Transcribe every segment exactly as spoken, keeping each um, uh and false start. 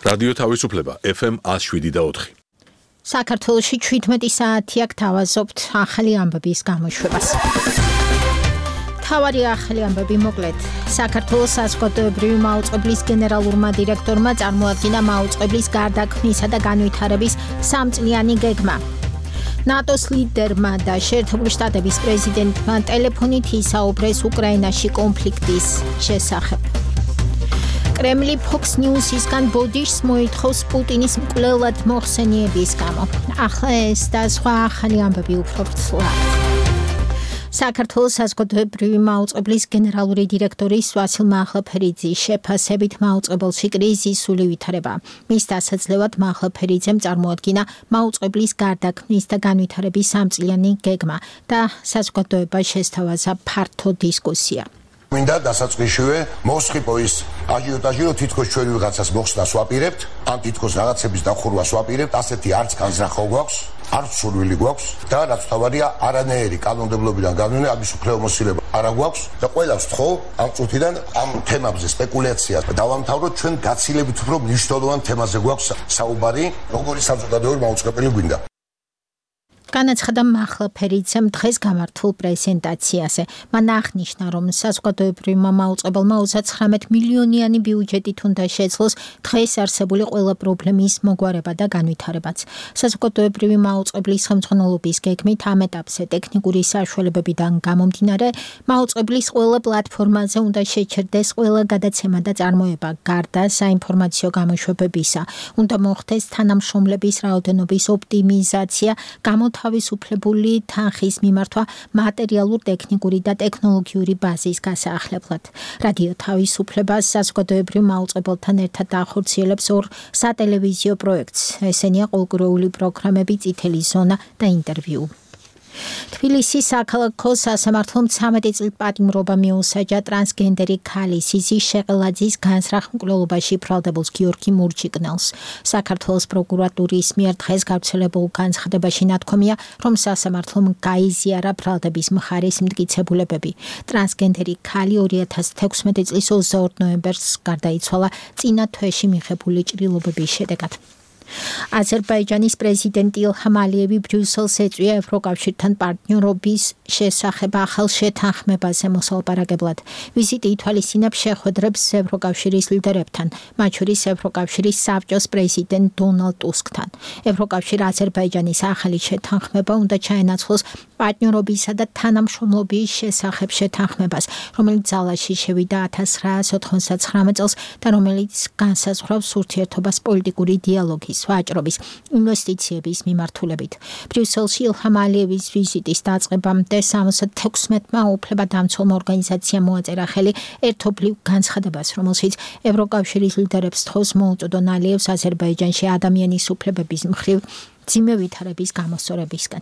რადიო თავისუფლება ეფ ემ one oh seven და four. საქართველოში seventeen საათი აქ თავაზობთ ახალი ამბების გამოშვებას. თავარი ახალი ამბები მოკლედ. საქართველოს საზოგადოებრივი მაუწყებლის გენერალურმა დირექტორმა წარმოადგინა მაუწყებლის გარდაქმნისა და განვითარების სამწლიანი გეგმა. ნატოს ლიდერმა და შეერთებული შტატების პრეზიდენტმა ტელეფონით ისაუბრეს უკრაინაში კონფლიქტის შესახებ. კრემლი Fox News-ისგან ბოდიშს მოითხოვს პუტინის მკვლელად მოხსენიების გამო. ახლა ეს და სხვა ახალი ამბები უფრო ვრცლად. საქართველოს საზოგადოებრივი მაუწყებლის გენერალური დირექტორის ვასილ მახლაფერიძის შეფასებით მაუწყებელში კრიზისული ვითარება. მის დასაძლევად მახლაფერიძემ წარმოადგინა მაუწყებლის გარდაქმნის და განვითარების სამწლიანი გეგმა და საზოგადოებას შესთავაზა ფართო დისკუსია. მინდა დასაწყისშივე მოსხიპო ის აჟიოტაჟი, რომ თითქოს ჩვენ ვიღაცას მოხსნას ვაპირებთ, ან თითქოს რაღაცების დახურვას ვაპირებთ, ასეთი არც განზრახო გვაქვს, არც სურვილი გვაქვს და რაც თავარია არანაირი კანონმდებლობიდან განვინე ამის უფლებამოსილება არა გვაქვს და ყველას ვთხოვ ამ წუთიდან ამ თემებზე სპეკულაციას დავამთავროთ, ჩვენ გაცილებით უფრო მნიშვნელოვან თემაზე გვაქვს საუბარი, როგორი საზოგადოებრივი მაუწყებელი გვინდა. განაცხადა მახლაფერიძემ დღეს გამართულ პრეზენტაციაზე. მან აღნიშნა, რომ საზოგადოებრივმა მაუწყებელმა ოცდათხმეტ მილიონიანი ბიუჯეტით უნდა შეძლოს დღეს არსებული ყველა პრობლემის მოგვარება და განვითარებაც. საზოგადოებრივი მაუწყებლის ხელმძღვანელობის გეგმით ამ ეტაპზე ტექნიკური საშუალებებიდან გამომდინარე, მაუწყებლის ყველა პლატფორმაზე უნდა შეჩერდეს ყველა გადაცემა და წარმოება, გარდა საინფორმაციო გამოშვებებისა. უნდა მოხდეს თანამშრომლების რაოდენობის ოპტიმიზაცია, გამო თავისუფლებული თანხის მიმართვა მატერიალურ, ტექნიკური და ტექნოლოგიური ბაზის გასაახლებლად. რადიო თავისუფლებას საზოგადოებრივ მაუწყებელთან ერთად ახორციელებს ორ სატელევიზიო პროექტს. ესენია ყოველკვირეული პროგრამები წითელი ზონა და ინტერვიუ. თბილისის საქალაქო სასამართლომ ცამეტი წლის პატიმრობა მიუსაჯა ტრანსგენდერი ქალის იზის შეყელაძის განსრახ მკვლელობაში ბრალდებულს გიორგი მურჩიკნელს. საქართველოს პროკურატურის მიერ დღეს გავრცელებულ განცხადებაში ნათქვამია, რომ სასამართლომ გაიზიარა ბრალდების მხარის მტკიცებულებები. ტრანსგენდერი ქალი ორი ათას თექვსმეტი წლის ოცდაორ ნოემბერს გარდაიცვალა წინა თვეში მიღებული ჭრილობების შედეგად. აზერბაიჯანის პრეზიდენტი ილჰამ ალიევი ბრიუსელს ეწვია ევროკავშირთან პარტნიორობის შესახებ ახალ შეთანხმებაზე მოსალაპარაკებლად. ვიზიტი ითვალისწინებს შეხვედრებს ევროკავშირის ლიდერებთან, მათ შორის ევროკავშირის საბჭოს პრეზიდენტ დონალდ ტუსკთან. ევროკავშირ აზერბაიჯანის ახალი შეთანხმება უნდა ჩაენაცვლოს პარტნიორობისა და თანამშრომლობის შესახებ შეთანხმებას, რომელიც ძალაში შევიდა ათას ცხრაასი ოთხმოცდათხრამეტ წელს და რომელიც განსაზღვრავს ურთიერთობას პოლიტიკური დიალოგის, ვაჭრობის, ინვესტიციების მიმართულებით. ბრიუსელში ილჰამ ალიევის ვიზიტის დაწყებამდე სამოცდათექვსმეტმა უფლებადამცველმა ორგანიზაციამ მოაწერა ხელი ერთობლივ განცხადებას, რომელშიც ევროკავშირის ლიდერებს თხოვს მოუწოდონ ალიევს აზერბაიჯანში ადამიანის უფლებების მხრივ მძიმე ვითარების გამოსწორებისგან.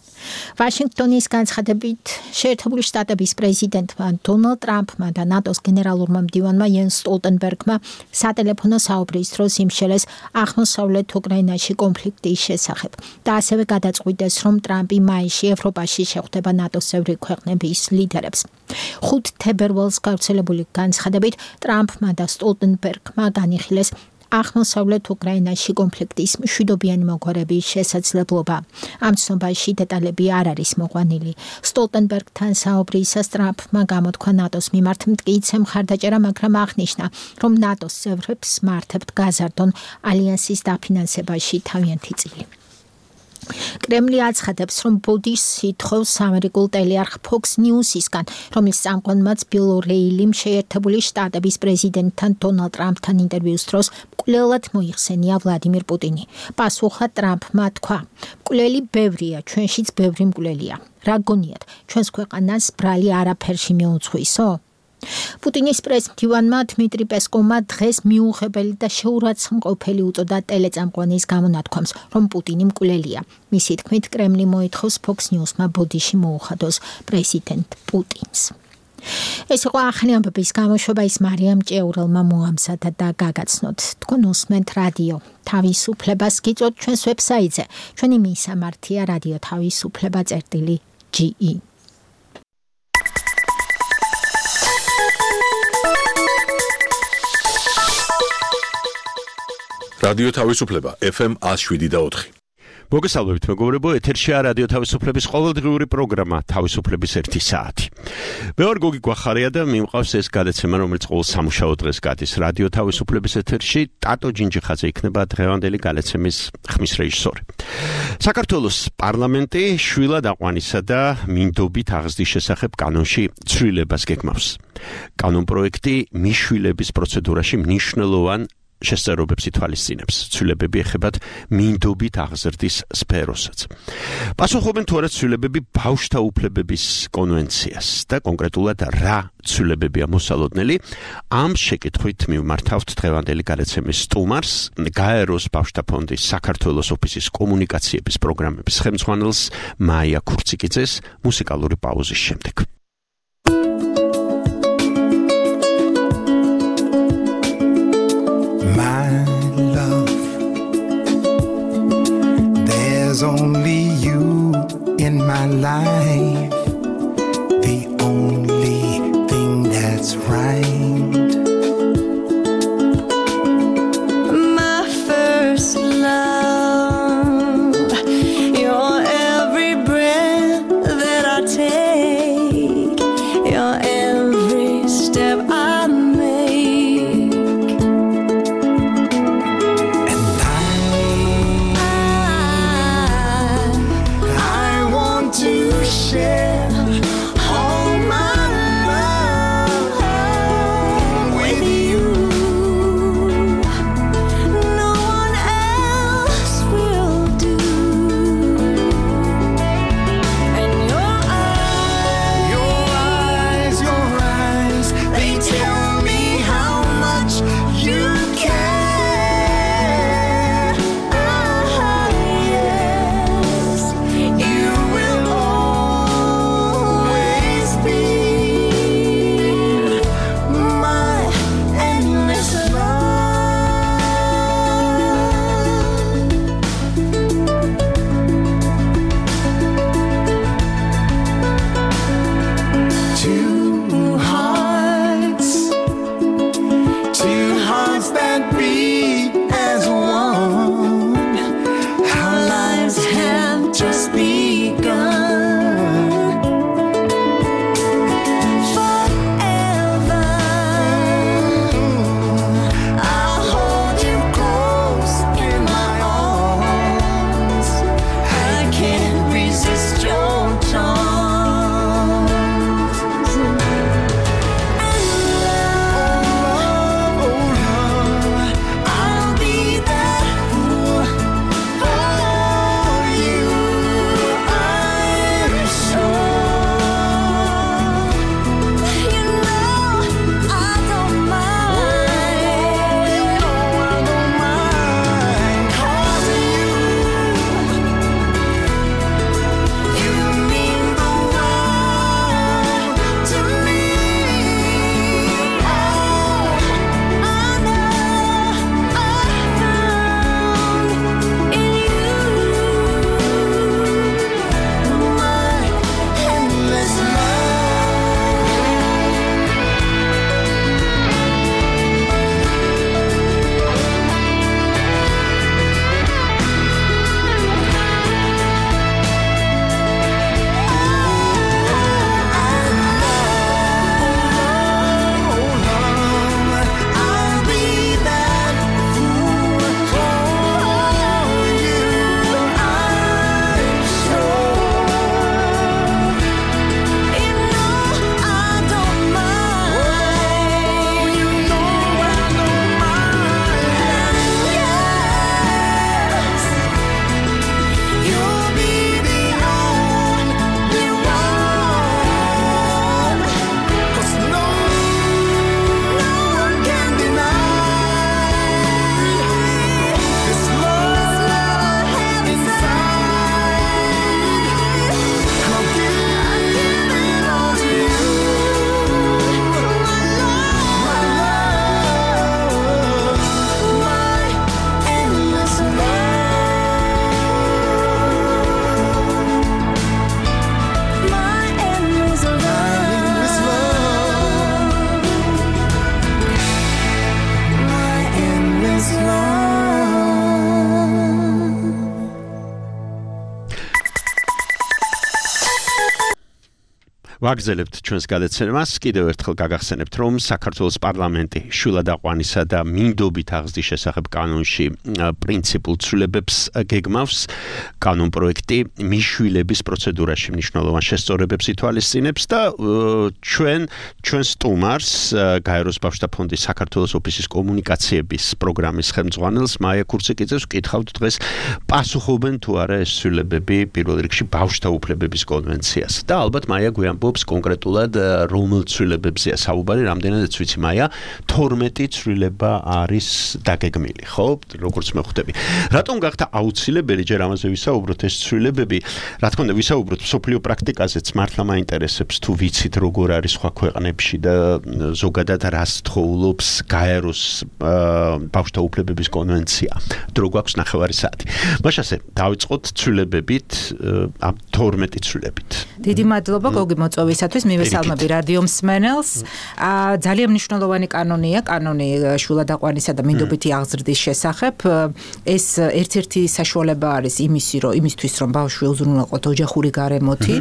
ვაშინგტონის განცხადებით შეერთებული შტატების პრეზიდენტმა დონალდ ტრამპმა და ნატოს გენერალურმა მდივანმა იენს სტოლტენბერგმა სატელეფონო საუბრის დროს იმსჯელეს აღმოსავლეთ უკრაინაში კონფლიქტის შესახებ და ასევე გადაწყვიტეს, რომ ტრამპი მაისში ევროპაში შეხვდება ნატოს წევრი ქვეყნების ლიდერებს. ხუთ თებერვალს გავრცელებული განცხადებით ტრამპმა და სტოლტენბერგმა განიხილეს აღმოსავლეთ უკრაინაში კონფლიქტის მშვიდობიანი მოგვარების შესაძლებლობა. ამ ცნობაში დეტალები არ არის მოყვანილი. სტოლტენბერგთან საუბრისას ტრამპმა გამოთქვა ნატოს მიმართ მტკიცე მხარდაჭერა, მაგრამ აღნიშნა, რომ ნატოს წევრებს მართებთ გაზარდონ ალიანსის დაფინანსებაში თავიანთი წილი. კრემლი აცხადებს, რომ ბოდიშს ითხოვს ამერიკულ ტელეარხ Fox News-ისგან, რომლის წამყვანმაც ბილ ო'რეილიმ შეერთებული შტატების პრეზიდენტთან დონალდ ტრამპთან ინტერვიუს დროს მკვლელად მოიხსენია ვლადიმირ პუტინი. პასუხად ტრამპმა თქვა: მკვლელი ბევრია, ჩვენშიც ბევრი მკვლელია. რა გონიათ, ჩვენს ქვეყანას ბრალი არაფერში მიუძღვისო? პუტინის პრეზიდენტმა დმიტრი პესკოვმა დღეს მიუღებელი და შეურაცხმყოფელი უწოდა ტელეწამყვანის გამონათქვამს, რომ პუტინი მკვლელია. მისი თქმით, კრემლი მოითხოვს Fox News-მა ბოდიში მოუხადოს პრეზიდენტ პუტინს. ეს იყო ახალი ამბების გამოშვება, ის მარიამ ჭეურელმა მოამზადა და გაგაცნოთ. თქვენ უსმენთ რადიო თავისუფლებას, გიწვევთ ჩვენს ვებსაიტზე. ჩვენი მისამართია რადიო თავისუფლება წერტილი ჯი ი. რადიო თავისუფლება ეფ ემ one oh seven point four. მოგესალმებით მეგობრებო, ეთერშია რადიო თავისუფლების ყოველდღიური პროგრამა თავისუფლების ერთი საათი. მე ვარ გოგი გვახარია და მიმყავს ეს გადაცემა, რომელიც ყოველ სამუშაო დღეს გადის რადიო თავისუფლების ეთერში. ტატო ჯინჯიხაძე იქნება დღევანდელი გადაცემის ხმის რეჟისორი. საქართველოს პარლამენტი შვილად აყვანისა და მინდობით აღზრდის შესახებ კანონში ცვლილებას გეგმავს. კანონპროექტი მიშვილების პროცედურაში მნიშვნელოვან შესაძლებლობებს ითვალისწინებს. ცვლილებები ეხებათ მინდობით აღზრდის სფეროსაც. პასუხობენ თუ არა ცვლილებები ბავშვთა უფლებების კონვენციას და კონკრეტულად რა ცვლილებებია მოსალოდნელი. ამ შეკითხვით მივმართავთ დღევანდელი გადაცემის სტუმარს, გაეროს ბავშვთა ფონდის საქართველოს ოფისის კომუნიკაციების პროგრამების ხელმძღვანელს მაია ქურციკიძეს მუსიკალური პაუზის შემდეგ. There's only you in my life, the only thing that's right. My first love, you're every breath that I take, you're every step I make. And I to ვაგრძელებთ ჩვენს გადაცემას. კიდევ ერთხელ გაგახსენებთ, რომ საქართველოს პარლამენტი შვილადაყვანისა და მინდობით აღზრდის შესახებ კანონში პრინციპულ ცვლილებებს გეგმავს. კანონპროექტი მიშვილების პროცედურაში მნიშვნელოვან შესწორებებს ითვალისწინებს და ჩვენ ჩვენ სტუმარს გაეროს ბავშვთა ფონდის საქართველოს ოფისის კომუნიკაციების პროგრამის ხელმძღვანელს მაია ქურციკიძეს ვკითხავთ დღეს პასუხობენ თუ არა ეს ცვლილებები პირველ რიგში ბავშვთა უფლებების კონვენციას და ალბათ მაია გვიამბობს კონკრეტულად რომელ ცვლილებებზეა საუბარი, რამდენადაც ვიცი მაია თორმეტი ცვლილება არის დაგეგმილი, ხო? როგორც მე ხვდები. რატომ გახდა აუცილებელი ჯერ ამაზე ვისაუბროთ ეს ცვლილებები? რა თქმა უნდა, ვისაუბროთ მსოფლიო პრაქტიკაზეც, მართლა მაინტერესებს თუ ვიცით როგორ არის სხვა ქვეყნებში და ზოგადად რას თხოვლობს გაეროს ბავშვთა უფლებების კონვენცია. დრო გვაქვს ნახევარი საათი. მაშასე დავიწყოთ ცვლილებებით, ამ თორმეტი ცვლილებით. დიდი მადლობა გოგი მოწვევისათვის, მივესალმები რადიო მსმენელს. ძალიან მნიშვნელოვანი კანონია, კანონი შვილადაყვანისა და მინდობითი აღზრდის შესახებ. ეს ერთ-ერთი საშუალება არის იმისი, რომ იმისთვის, რომ ბავშვი უზრუნველყოთ ოჯახური გარემოთი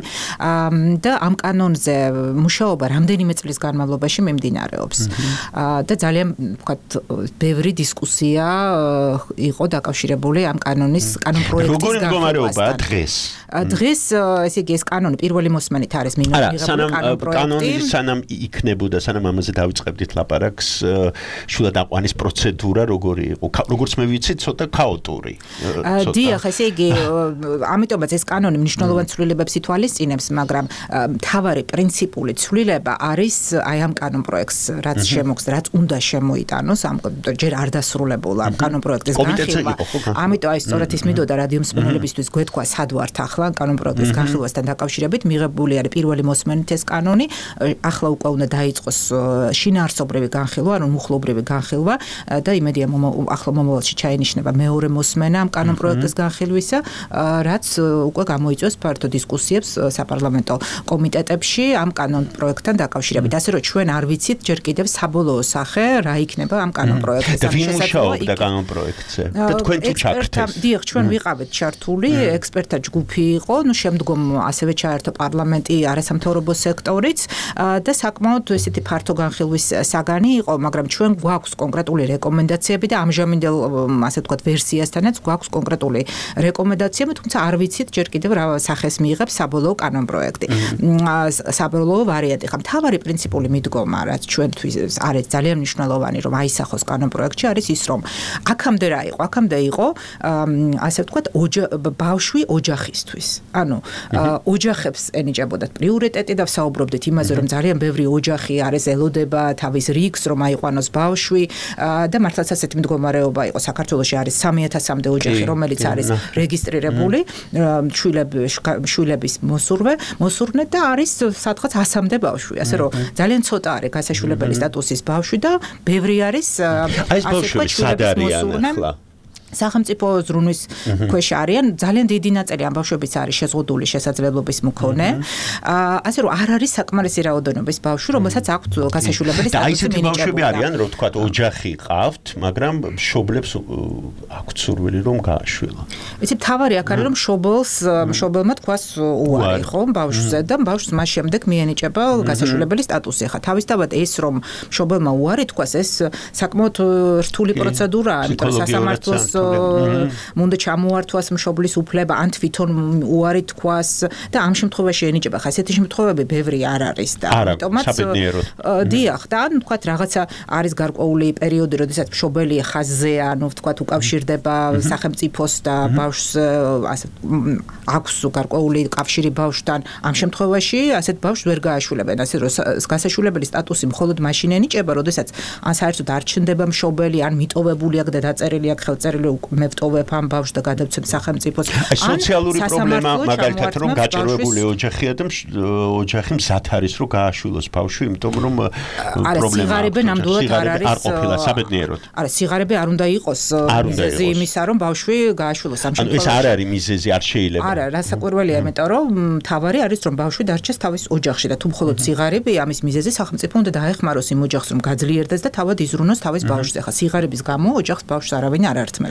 და ამ კანონზე მუშაობა რამდენიმე წლის განმავლობაში მიმდინარეობს. და ძალიან ვთქვათ, ბევრი დისკუსია იყო დაკავშირებული ამ კანონის კანონპროექტის როგორი მდგომარეობაა დღეს? დღეს ესე იგი ეს კანონი პირველი მოსმენით არის მიღებული კანონპროექტი. კანონი სანამ იქნებოდა, სანამ ამაზე დავიწყებდით ლაპარაკს, შვილადაყვანის პროცედურა როგორი იყო? როგორც მე ვიცი, ცოტა ქაოტური. დიახ, ესე იგი, ამიტომაც ეს კანონი მნიშვნელოვან ცვლილებებს ითვალისწინებს, მაგრამ მთავარი პრინციპული ცვლილება არის აი ამ კანონპროექტს, რაც შემოგს, რაც უნდა შემოიტანოს, ამ ჯერ არ დასრულებულა ამ კანონპროექტის განხილვა. ამიტომ აი სწორედ ის მინდოდა რადიო მსმენელებისთვის გვეთქვა სად ვართ ახლა კანონპროექტის განხილვასთან დაკავშირებით, მიღებული არის პირველი მოსმენით ეს კანონი, ახლა უკვე უნდა დაიწყოს შინაარსობრივი განხილვა, ანუ მუხლობრივი განხილვა და იმედია ახლა მომავალში ჩაინიშნება მეორე მოსმენა ამ კანონპროექტის განხილვისა, რაც უკვე გამოიწვევს ფართო დისკუსიებს საპარლამენტო კომიტეტებში ამ კანონპროექტთან დაკავშირებით. ასე რომ ჩვენ არ ვიცით ჯერ კიდევ საბოლოო სახე რა იქნება ამ კანონპროექტის და ვინ მუშაობდა კანონპროექტზე? და თქვენ თუ ჩაქრთეს? დიახ, ჩვენ ვიყავით ჩართული, ექსპერტთა ჯგუფი იყო, ნუ შემდგომ ასევე ჩაერთო პარლამენტი, არასამთავრობო სექტორიც და საკმაოდ ესეთი ფართო განხილვის საგანი იყო, მაგრამ ჩვენ გვაქვს კონკრეტული რეკომენდაციები და ამჟამინდელ ასე ვთქვათ ვერსიასთანაც გვაქვს კონკრეტული რეკომენდაციები, თუმცა არ ვიცით ჯერ კიდევ რა სახეს მიიღებს საბოლოო კანონპროექტი. საბოლოო ვარიანტი. ხა მთავარი პრინციპული მიდგომა, რაც ჩვენთვის არის ძალიან მნიშვნელოვანი, რომ აისახოს კანონპროექტში, არის ის, რომ აქამდე რა იყო? აქამდე იყო ასე ვთქვათ ბავშვი ოჯახისთვის. ანუ ოჯახებს ენიჭებოდათ პრიორიტეტი და ვსაუბრობდით იმაზე, რომ ძალიან ბევრი ოჯახი არის ელოდება თავის რიგს, რომ აიყვანოს ბავშვი და მართლაც ასეთი მდგომარეობა იყო. საქართველოში არის სამი ათასამდე ოჯახი, რომელიც არის რეგისტრირებული შვილების მოსურვე, მოსურნე და არის სადღაც ასამდე ბავშვი. ასე რომ ძალიან ცოტა არის გასაშვილებელი სტატუსის ბავშვი და ბევრი არის ეს ბავშვები სად არიან ახლა? სახელმწიფო ზრუნვის ქვეშ არიან, ძალიან დიდი ნაწილი ამ ბავშვების არის შეზღუდული შესაძლებლობის მქონე. ასე რომ არ არის საკმარისი რაოდენობის ბავშვი, რომელსაც აქვთ გასაშვილებელი სტატუსი მინიჭებული. და ისეთი ბავშვები არიან, რომ თქვათ ოჯახი ყავთ, მაგრამ მშობლებს აქვთ სურვილი რომ გააშვილა. იცი, მთავარი აქ არის რომ მშობელს, მშობელმა თქვას უარი, ხო, ბავშვზე და ბავშვს მას შემდეგ მიენიჭება გასაშვილებელი სტატუსი. ხა თავისთავად ეს რომ მშობელმა უარი თქვას, ეს საკმაოდ რთული პროცედურაა, იმიტომ რომ სასამართლოს მუნდა ჩამოართვას მშობლის უფლება, ან თვითონ უარი თქვას და ამ შემთხვევაში ენიჭება. ხა ესეთი შემთხვევები ბევრი არ არის და ამიტომაც დიახ, და ანუ ვთქვათ რაღაცა არის გარკვეული პერიოდი, როდესაც მშობელი ხაზზე, ანუ ვთქვათ უკავშირდება სახელმწიფოს და ბავშვს ასე აქვს გარკვეული კავშირი ბავშვთან. ამ შემთხვევაში ასეთ ბავშვს ვერ გააშვილებენ. ასე რომ გასაშვილებელი სტატუსი მხოლოდ მაშინ ენიჭება, როდესაც ან საერთოდ არ ჩნდება მშობელი, ან მიტოვებული აქვს და დაწერილი აქვს ხელწერილი მე ვტოვებ ამ ბავშვს და გადავცემ სახელმწიფოს. სოციალური პრობლემა მაგალითად რომ გაჭირვებული ოჯახია და ოჯახი მზად არის რომ გააშვილოს ბავშვი, იმიტომ რომ პრობლემა სიღარიბე ნამდვილად არ არის. არ ყოფილა საბედნიეროდ. არა, სიღარიბე არ უნდა იყოს მიზეზი იმისა, რომ ბავშვი გააშვილოს ამ შემთხვევაში. ანუ ეს არ არის მიზეზი, არ შეიძლება. არა, რასაკვირველია, იმიტომ რომ მთავარი არის რომ ბავშვი დარჩეს თავის ოჯახში და თუ მხოლოდ სიღარიბე ამის მიზეზი სახელმწიფო უნდა დაეხმაროს იმ ოჯახს რომ გაძლიერდეს და თავად იზრუნოს თავის ბავშვზე. ხა სიღარიბის გამო ოჯახს ბავშვს არავინ არ ართმევს.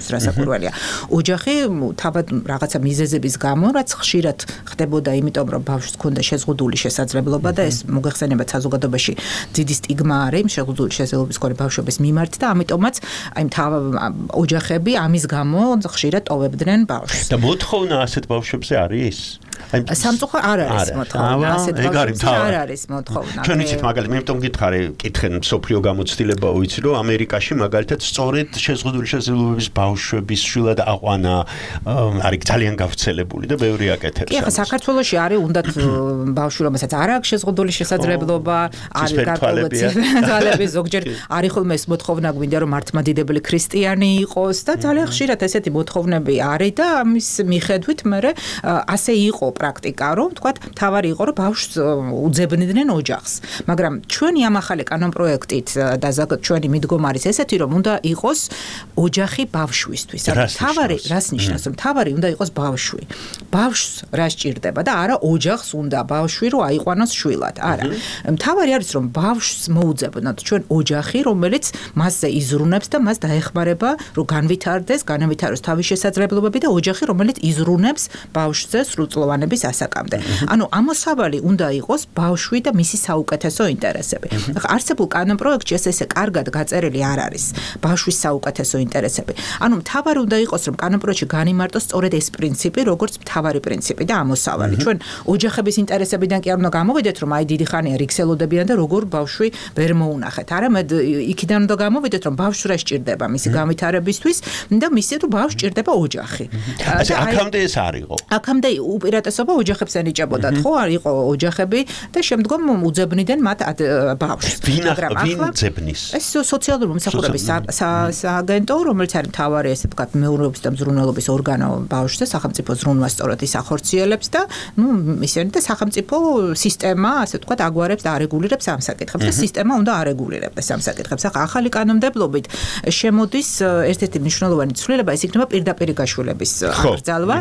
რასაკვირველია. ოჯახი თავად რაღაცა მიზეზების გამო, რაც ხშირად ხდებოდა, იმიტომ რომ ბავშვს ჰქონდა შეზღუდული შესაძლებლობა და ეს მოგეხსენება საზოგადოებაში დიდი სტიგმა არის შეზღუდული შესაძლებლობის მქონე ბავშვების მიმართ და ამიტომაც აი თავ ოჯახები ამის გამო ხშირად ტოვებდნენ ბავშვს. და მოთხოვნა ასეთ ბავშვებზე არის? სამწუხაროდ არ არის მოთხოვნა ასეთ ბავშვებზე არ არის მოთხოვნა. ჩვენ ვიცით მაგალითად, მე მეტომ გითხარი, კითხენ მსოფლიო გამოცდილება ვიცი რომ ამერიკაში მაგალითად სწორედ შეზღუდული შესაძლებლობის ბავშვების შვილად აყვანა არის ძალიან გავრცელებული და ბევრი აკეთებს. კი, ახლა საქართველოში არის უნდათ ბავშვი, რომელსაც არ აქვს შეზღუდული შესაძლებლობა, არის გარკვეული ციფრები, ზოგჯერ არის ხოლმე ეს მოთხოვნა გვინდა რომ მართლმადიდებელი ქრისტიანი იყოს და ძალიან ხშირად ესეთი მოთხოვნები არის და ამის მიხედვით მე ასე იყო პრაქტიკა, რომ თქვა თავარი იყო რომ ბავშვს უძებნიდნენ ოჯახს. მაგრამ ჩვენი ამ ახალი კანონპროექტით და ჩვენი მიდგომა არის ესეთი რომ უნდა იყოს ოჯახი ბავშვისთვის. თავარი რას ნიშნავს რომ თავარი უნდა იყოს ბავშვი. ბავშვს რა სჭირდება და არა ოჯახს უნდა ბავშვი რომ აიყვანოს შვილად. არა. თავარი არის რომ ბავშვს მოუძებნოთ ჩვენ ოჯახი, რომელიც მასზე იზრუნებს და მას დაეხმარება რომ განვითარდეს, განავითაროს თავის შესაძლებლობები და ოჯახი, რომელიც იზრუნებს ბავშვზე სრულწლოვანების ასაკამდე. ანუ ამოსავალი უნდა იყოს ბავშვი და მისი საუკეთესო ინტერესები. ახლა არსებულ კანონპროექტში ეს ესე კარგად გაწერილი არ არის. ბავშვის საუკეთესო ინტერესები. ანუ მთავარი უნდა იყოს რომ კანონპროექტში განიმარტოს სწორედ ეს პრინციპი, როგორც მთავარი პრინციპი და ამოსავალი. ჩვენ ოჯახების ინტერესებიდან კი არ უნდა გამოვიდეთ, რომ აი დიდი ხანია რიქსელოდებიან და როგორ ბავშვი ვერ მოუნახეთ. არამედ იქიდან უნდა გამოვიდეთ, რომ ბავშვს რა სჭირდება მისი განვითარებისთვის და მისი თუ ბავშვს სჭირდება ოჯახი. ასე აქამდე ეს არ იყო. აქამდე უპირატესობა ოჯახებს ენიჭებოდათ, ხო? არ იყო ოჯახები და შემდგომ უძებნიდნენ მათ ბავშვს. მაგრამ ვინ ძებნის? ეს სოციალური მომსახურების სააგენტო, რომელიც არის მთავარი ესე ვთქვათ მეურნეობის და მზრუნველობის ორგანო ბავშვზე, სახელმწიფო ზრუნვას სწორად ის ახორციელებს და ნუ ისინი და სახელმწიფო სისტემა, ასე ვთქვათ, აგვარებს და არეგულირებს ამ საკითხებს და სისტემა უნდა არეგულირებდეს ამ საკითხებს. ახლა ახალი კანონმდებლობით შემოდის ერთ-ერთი მნიშვნელოვანი ცვლილება, ეს იქნება პირდაპირი გაშვილების აკრძალვა,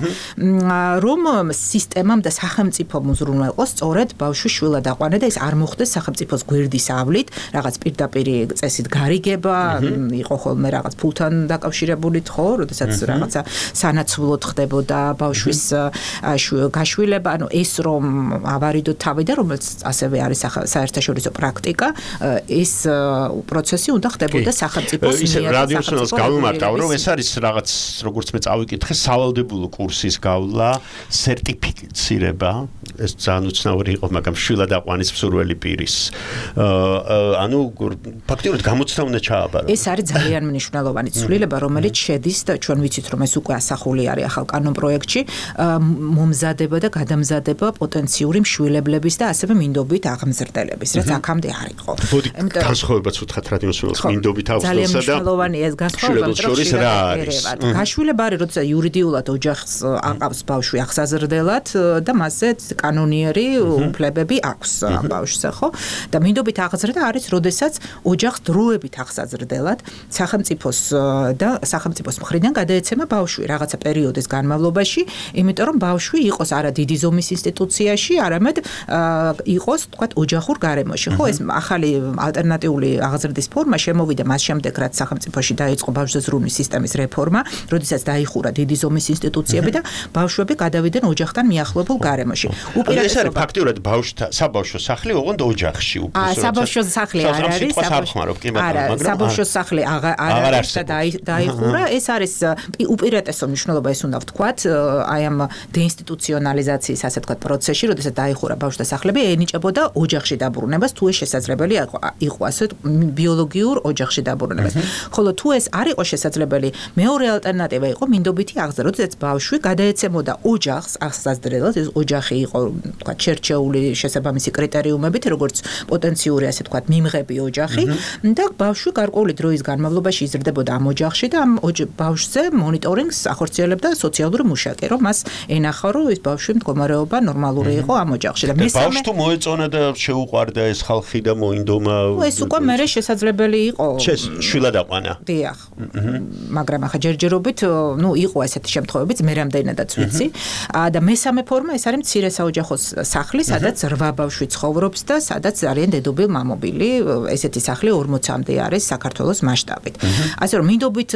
რომ სისტემამ და სახელმწიფომ უზრუნველყოს სწორედ ბავშვი შვილად აყვანა და ეს არ მოხდეს სახელმწიფოს გვერდის ავლით, რაღაც პირდაპირი წესით გარიგება, იყო ხოლმე რაღაც ფულთან დაკავშირებული ხო, როდესაც რაღაცა სანაცვლოდ ხდებოდა ბავშვის გაშვილება, ანუ ეს რომ ავარიდოთ თავიდან, რომელიც ასევე არის საერთაშორისო პრაქტიკა, ეს პროცესი უნდა ხდებოდა სახელმწიფოს მიერ. ისე რადიოსნელს გავიმარტავ, რომ ეს არის რაღაც, როგორც მე წავიკითხე, სავალდებულო კურსის გავლა, სერტიფიცირება, ეს ძალიან უცნაური იყო, მაგრამ შვილად აყვანის მსურველი პირის. ანუ ფაქტიურად გამოცდა უნდა ჩააბარო. ეს არის ძალიან მნიშვნელოვანი ცვლილება, რომელიც შედის და ჩვენ ვიცით, რომ ეს უკვე ასახული არის ახალ კანონპროექტში, მომზადება და გადამზადება პოტენციური მშვილებლების და ასევე მინდობით აღმზრდელების, რაც აქამდე არ იყო. განსხვავებაც უთხრათ რადიოსნელს მინდობით აღმზრდელსა და ძალიან მნიშვნელოვანია ეს განსხვავება, შორის რა არის? გაშვილება არის, როცა იურიდიულად ოჯახს აყავს ბავშვი აღსაზრდელად და მასზე კანონიერი უფლებები აქვს ამ ბავშვზე, ხო? და მინდობით აღზრდა არის, როდესაც ოჯახს დროებით აღსაზრდელად სახელმწიფოს და სახელმწიფოს მხრიდან გადაეცემა ბავშვი რაღაცა პერიოდის განმავლობაში, იმიტომ რომ ბავშვი იყოს არა დიდი ზომის ინსტიტუციაში, არამედ იყოს, თქვათ, ოჯახურ გარემოში. ხო, ეს ახალი ალტერნატიული აღზრდის ფორმა შემოვიდა მას შემდეგ, რაც სახელმწიფოში დაიწყო ბავშვზე ზრუნვის სისტემის რეფორმა, როდესაც დაიხურა დიდი ზომის ინსტიტუციები და ბავშვები გადავიდნენ ოჯახთან მიახლოებულ გარემოში. ეს არის ფაქტიურად ბავშვთა საბავშვო სახლი, ოღონდ ოჯახში უკვე. საბავშვო სახლი არ არის, მაგრამ საბავშვო სახლი არ არის და დაიხურა. ეს არის უპირატესო მნიშვნელობა, ეს უნდა ვთქვათ, აი ამ დეინსტიტუციონალიზაციის, ასე ვთქვათ, პროცესში, როდესაც დაიხურა ბავშვთა სახლები, ენიჭებოდა ოჯახში დაბრუნებას, თუ ეს შესაძლებელი იყო, ასე ბიოლოგიურ ოჯახში დაბრუნებას. ხოლო თუ ეს არ იყო შესაძლებელი, მეორე ალტერნატივა იყო მინდობითი აღზრდა, როდესაც ბავშვი გადაეცემოდა ოჯახს აღსაზრდელად, ეს ოჯახი იყო, თქვა, შერჩეული შესაბამისი კრიტერიუმებით, როგორც პოტენციური, ასე ვთქვათ, მიმღები ოჯახი და ბავშვი გარკვეული დროის განმავლობაში იზრდებოდა ამ ოჯახში და ამ ბავშვზე მონიტორინგს ახორციელებდა სოციალური მუშაკი, რომ მას ენახა, რომ ეს ბავშვი მდგომარეობა ნორმალური იყო ამ ოჯახში და მესამე ბავშვს თუ მოეწონა და შეუყვარდა ეს ხალხი და მოინდომა, ეს უკვე მერე შესაძლებელი იყო შვილად აყვანა. დიახ. მაგრამ ახლა ჯერჯერობით, ნუ იყო ესეთი შემთხვევებიც, მე რამდენადაც ვიცი. და მესამე ფორმა ეს არის მცირე საოჯახო სახლი, სადაც რვა ბავშვი ცხოვრობს და სადაც არიან დედობილ მამობილი, ესეთი სახლი ორმოცამდე არის საქართველოს მასშტაბით. ასე რომ მინდობით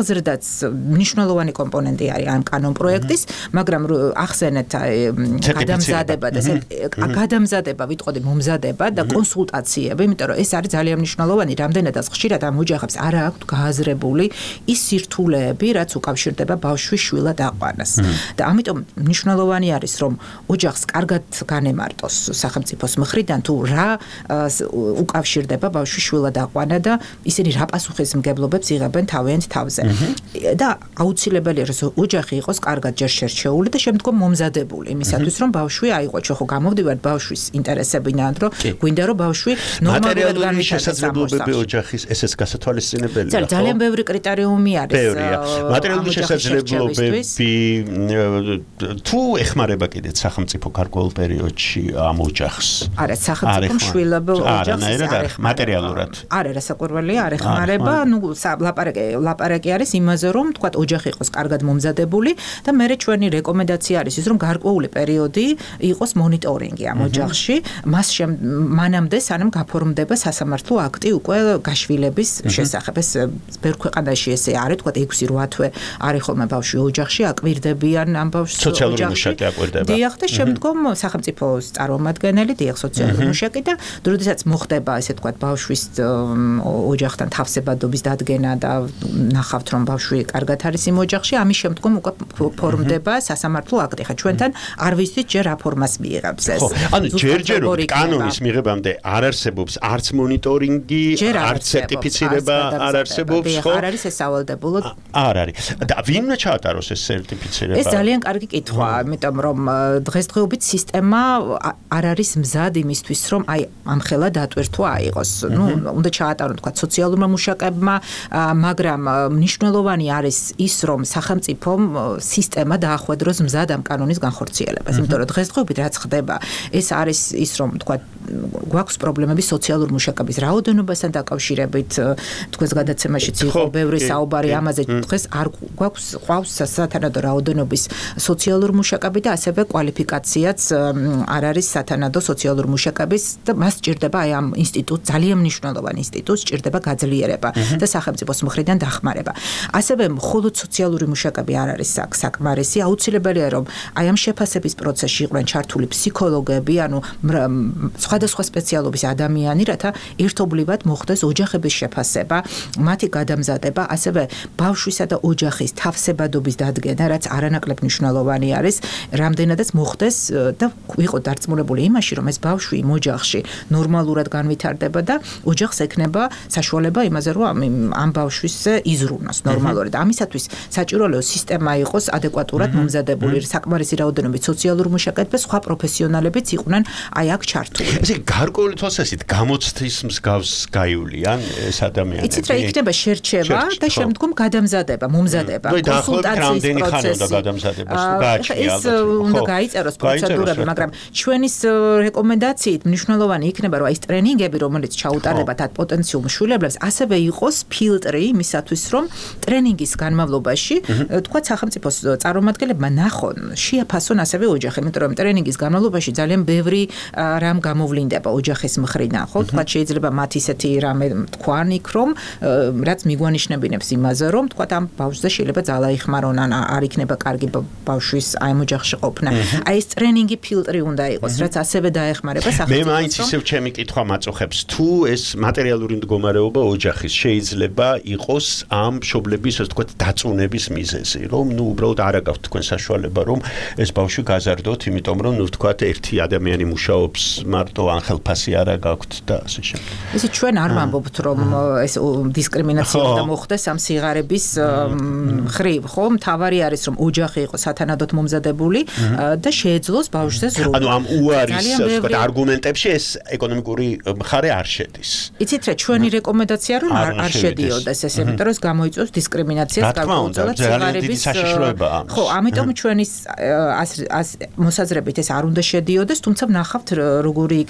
აღზრდაც მნიშვნელოვანი კომპონენტი არის ამ კანონ პროექტის, მაგრამ ახსენეთ გადამზადება და გადამზადება ვიტყოდი მომზადება და კონსულტაციები, იმიტომ რომ ეს არის ძალიან მნიშვნელოვანი, რამდენადაც ხშირად ამ ოჯახებს არ აქვს გააზრებული ის სირთულეები, რაც უკავშირდება ბავშვის შვილად აყვანას. და ამიტომ მნიშვნელოვანი არის, რომ ოჯახს კარგად განემარტოს სახელმწიფოს მხრიდან თუ რა უკავშირდება ბავშვის შვილად აყვანა და ისინი რა პასუხისმგებლობებს იღებენ თავიანთ თავზე. და აუცილებელია, რომ ოჯახი იყოს კარგად ჯერ შერჩეული და შემდგომ მომზადებული იმისათვის, რომ ბავშვი აიღო, ჩვენ ხო გამოვდივართ ბავშვის ინტერესებიდან, რომ გვინდა რომ ბავშვი ნორმალურად განვითარდეს შესაძლებლობები ოჯახის ესეც გასათვალისწინებელია. ძალიან ბევრი კრიტერიუმი არის. ბევრია. მატერიალური შესაძლებლობები თუ ეხმარება კიდეც სახელმწიფო გარკვეულ პერიოდში ამ ოჯახს. არა, სახელმწიფო შვილებელ ოჯახს არ ეხმარება. მატერიალურად. არა, რასაკვირველია, არ ეხმარება. ნუ ლაპარაკი ლაპარაკი არის იმაზე, რომ თქვა ოჯახი იყოს კარგად მომზადებული და მერე ჩვენი რეკომენდაცია არის ის, რომ გარკვეული პერიოდი იყოს მონიტორინგი ამ ოჯახში, მას მანამდე სანამ გაფორმდება სასამართლო აქტი უკვე გაშვილების შესახებ. ეს ბევრ ქვეყანაში ესე არის, თქვა ექვსი რვა თვე არის ხოლმე ბავშვი ოჯახში, აკვირდებიან ამ ბავშვს სოციალური მუშაკი აკვირდება. დიახ და შემდგომ სახელმწიფოს წარმომადგენელი, დიახ სოციალური მუშაკი და როდესაც მოხდება ესე თქვა ბავშვის ოჯახთან თავსებადობის დადგენა და ნახავთ რომ ბავშვი კარგად არის იმ ოჯახში, ამის შემდგომ უკვე ფორმდება სასამართლო აქტი. ხა ჩვენთან არ ვიცით ჯერ რა ფორმას მიიღებს ეს. ანუ ჯერჯერობით კანონის მიღებამდე არ არსებობს არც მონიტორინგი, არც სერტიფიცირება არ არსებობს, ხო? არ არის ეს სავალდებულო. არ არის. და ვინ უნდა ჩაატაროს ეს სერტიფიცირება? ეს ძალიან კარგი კითხვაა, იმიტომ რომ დღესდღეობით სისტემა არ არის მზად იმისთვის, რომ აი ამხელა დატვირთვა აიღოს. ნუ უნდა ჩაატარონ თქვა სოციალურმა მუშაკებმა, მაგრამ მნიშვნელოვანი არის ის, რომ სახელმწიფომ სისტემა დაახვედროს მზად ამ კანონის განხორციელებას. იმიტომ რომ დღესდღეობით რაც ხდება, ეს არის ის, რომ თქვა გვაქვს პრობლემები სოციალურ მუშაკების რაოდენობასთან დაკავშირებით, თქვენს გადაცემაშიც იყო ბევრი საუბარი ამაზე. დღეს არ გვაქვს ყავს სათანადო რაოდენობის სოციალურ მუშაკები და ასევე კვალიფიკაციაც არ არის სათანადო სოციალურ მუშაკების და მას სჭირდება აი ამ ინსტიტუტ ძალიან მნიშვნელოვანი ინსტიტუტს სჭირდება გაძლიერება და სახელმწიფოს მხრიდან დახმარება. ასევე მხოლოდ სოციალური მუშაკები არ არის საკმარისი, აუცილებელია რომ აი ამ შეფასების პროცესში იყვნენ ჩართული ფსიქოლოგები, ანუ სხვადასხვა სპეციალობის ადამიანი, რათა ერთობლივად მოხდეს ოჯახების შეფასება, მათი გადამზადება, ასევე ბავშვისა და ოჯახის თავსებადობის დადგენა, რაც არანაკლებ მნიშვნელოვანი არის, რამდენადაც მოხდეს და ვიყოთ დარწმუნებული იმაში, რომ ეს ბავშვი იმ ოჯახში ნორმალურად განვითარდება და ოჯახს ექნება საშუალება იმაზე, რომ ამ ბავშვისზე იზრუნოს ნორმალურად. ამისათვის საჭიროა სისტემა იყოს ადეკვატურად მომზადებული, საკმარისი რაოდენობით სოციალურ მუშაკებს და სხვა პროფესიონალებიც იყვნენ აი აქ ჩართული. ესე გარკვეული თვალსაზრისით გამოცდის მსგავს გაივლიან ეს ადამიანები. იცით რა იქნება შერჩევა და შემდგომ გადამზადება, მომზადება, კონსულტაციის პროცესი. ეს უნდა გაიწეროს პროცედურები, მაგრამ ჩვენის რეკომენდაციით მნიშვნელოვანი იქნება, რომ აი ეს ტრენინგები, რომელიც ჩაუტარებათ ამ პოტენციურ მშვილებლებს, ასევე იყოს ფილტრი იმისათვის, რომ ტრენინგის განმავლობაში, თქვა სახელმწიფოს წარმომადგენლებმა ნახონ, შეაფასონ ასევე ოჯახი, იმიტომ რომ ტრენინგის განმავლობაში ძალიან ბევრი რამ გამოვლინდება ოჯახის მხრიდან, ხო? თქვა შეიძლება მათ ისეთი რამე თქვან იქ, რომ რაც მიგვანიშნებინებს იმაზე, რომ თქვა ამ ბავშვზე შეიძლება ძალა იხმარონ ან არ იქნება კარგი ბავშვის აი ამ ოჯახში ყოფნა. აი ეს ტრენინგი ფილტრი უნდა იყოს, რაც ასევე დაეხმარება სახელმწიფოს. მე მაინც ისევ ჩემი კითხვა მაწუხებს, თუ ეს მატერიალური მდგომარეობა ოჯახის შეიძლება იყოს ამ მშობლების, ასე ვთქვათ, დაწუნების მიზეზი, რომ ნუ უბრალოდ არ აგაქვთ თქვენ საშუალება, რომ ეს ბავშვი გაზარდოთ, იმიტომ რომ ნუ ვთქვათ, ერთი ადამიანი მუშაობს მარტო ან ხელფასი არ აგაქვთ და ასე შემდეგ. ესე ჩვენ არ ვამბობთ, რომ ეს დისკრიმინაცია უნდა მოხდეს ამ სიღარების ხრივ, ხო? მთავარი არის, რომ ოჯახი იყოს სათანადოდ მომზადებული და შეეძლოს ბავშვზე ზრუნვა. ანუ ამ უარის, ასე ვთქვათ, არგუმენტებში ეს ეკონომიკური მხარე არ შედის. იცით რა, ჩვენი რეკომენდაცია რომ არ შედიოდეს ეს, იმიტომ რომ გამოიწვევს დისკრიმინაციას გარკვეულწილად სიღარების საშიშროებაა. ხო, ამიტომ ჩვენის მოსაზრებით ეს არ უნდა შედიოდეს, თუმცა ვნახავთ როგორი იქნება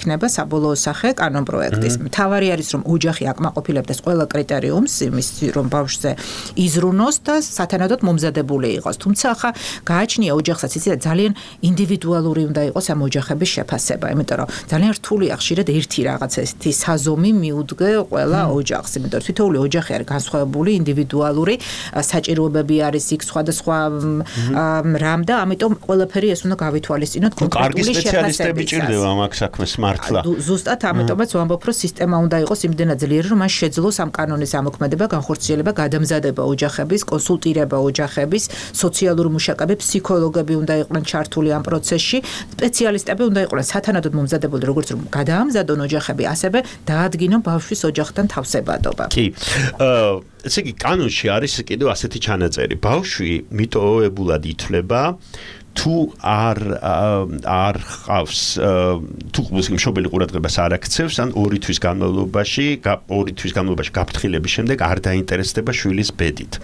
იქნება საბოლოო სახე კანონპროექტის. მთავარი არის რომ ოჯახი აკმაყოფილებდეს ყველა კრიტერიუმს იმის რომ ბავშვზე იზრუნოს და სათანადოდ მომზადებული იყოს. თუმცა ახლა გააჩნია ოჯახსაც იცით ძალიან ინდივიდუალური უნდა იყოს ამ ოჯახების შეფასება, იმიტომ რომ ძალიან რთულია ხშირად ერთი რაღაც ესეთი საზომი მიუდგე ყველა ოჯახს, იმიტომ რომ თითოეული ოჯახი არის განსხვავებული, ინდივიდუალური, საჭიროებები არის იქ სხვადასხვა რამ და ამიტომ ყველაფერი ეს უნდა გავითვალისწინოთ კონკრეტული შეფასებისას. კარგი სპეციალისტები ჭირდება ამ საქმეს მართლა. ზუსტად ამიტომაც ვამბობ რომ სისტემა უნდა იყოს იმდენად ძლიერი რომ მას შეძლოს ამ კანონის ამოქმედება, განხორციელება, გადამზადება ოჯახების, კონსულტირება ოჯახების, სოციალური მუშაკები, ფსიქოლოგები უნდა იყვნენ ჩართული ამ პროცესში, სპეციალისტები უნდა იყვნენ სათანადოდ მომზადებული, როგორც რომ გადაამზადონ ოჯახები, ასევე დაადგინონ ბავშვის ოჯახთან თავსებადობა. კი. აა ესე იგი კანონში არის კიდევ ასეთი ჩანაწერი. ბავშვი მიტოვებულად ითვლება თუ არ არ ხავს თუ მშობელი ყურადღებას არ აქცევს ან ორი თვის განმავლობაში ორი თვის განმავლობაში გაფრთხილების შემდეგ არ დაინტერესდება შვილის ბედით.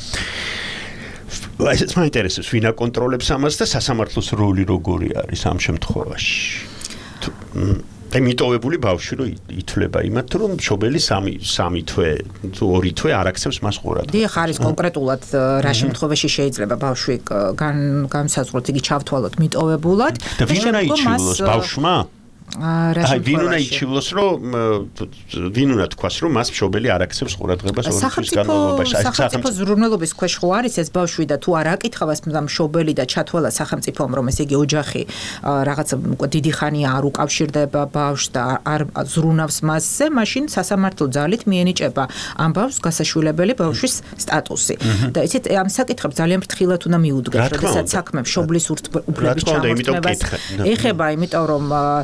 ესეც მაინტერესებს ვინ აკონტროლებს ამას და სასამართლოს როლი როგორი არის ამ შემთხვევაში. და მიტოვებული ბავშვი რო ითვლება იმათ რომ მშობელი სამი სამი თვე თუ ორი თვე არ აქცევს მას ყურადღებას. დიახ, არის კონკრეტულად რა შემთხვევაში შეიძლება ბავშვი განსაზღვროთ იგი ჩავთვალოთ მიტოვებულად და ვინ უნდა იჩივლოს ბავშვმა? აი ვინ უნდა იჩივლოს რომ ვინ უნდა თქვას რომ მას მშობელი არ აქცევს ყურადღებას ორი თვის განმავლობაში. სახელმწიფო ზრუნველობის ქვეშ ხო არის ეს ბავშვი და თუ არ აკითხავს მშობელი და ჩათვალა სახელმწიფომ რომ ესე იგი ოჯახი რაღაც დიდი ხანია არ უკავშირდება ბავშვს და არ ზრუნავს მასზე, მაშინ სასამართლო ძალით მიენიჭება ამ ბავშვს გასაშვილებელი ბავშვის სტატუსი. და იცით ამ საკითხებს ძალიან ფრთხილად უნდა მიუდგეთ, როდესაც საქმე მშობლის უფლების ჩამორთმევას ეხება, იმიტომ რომ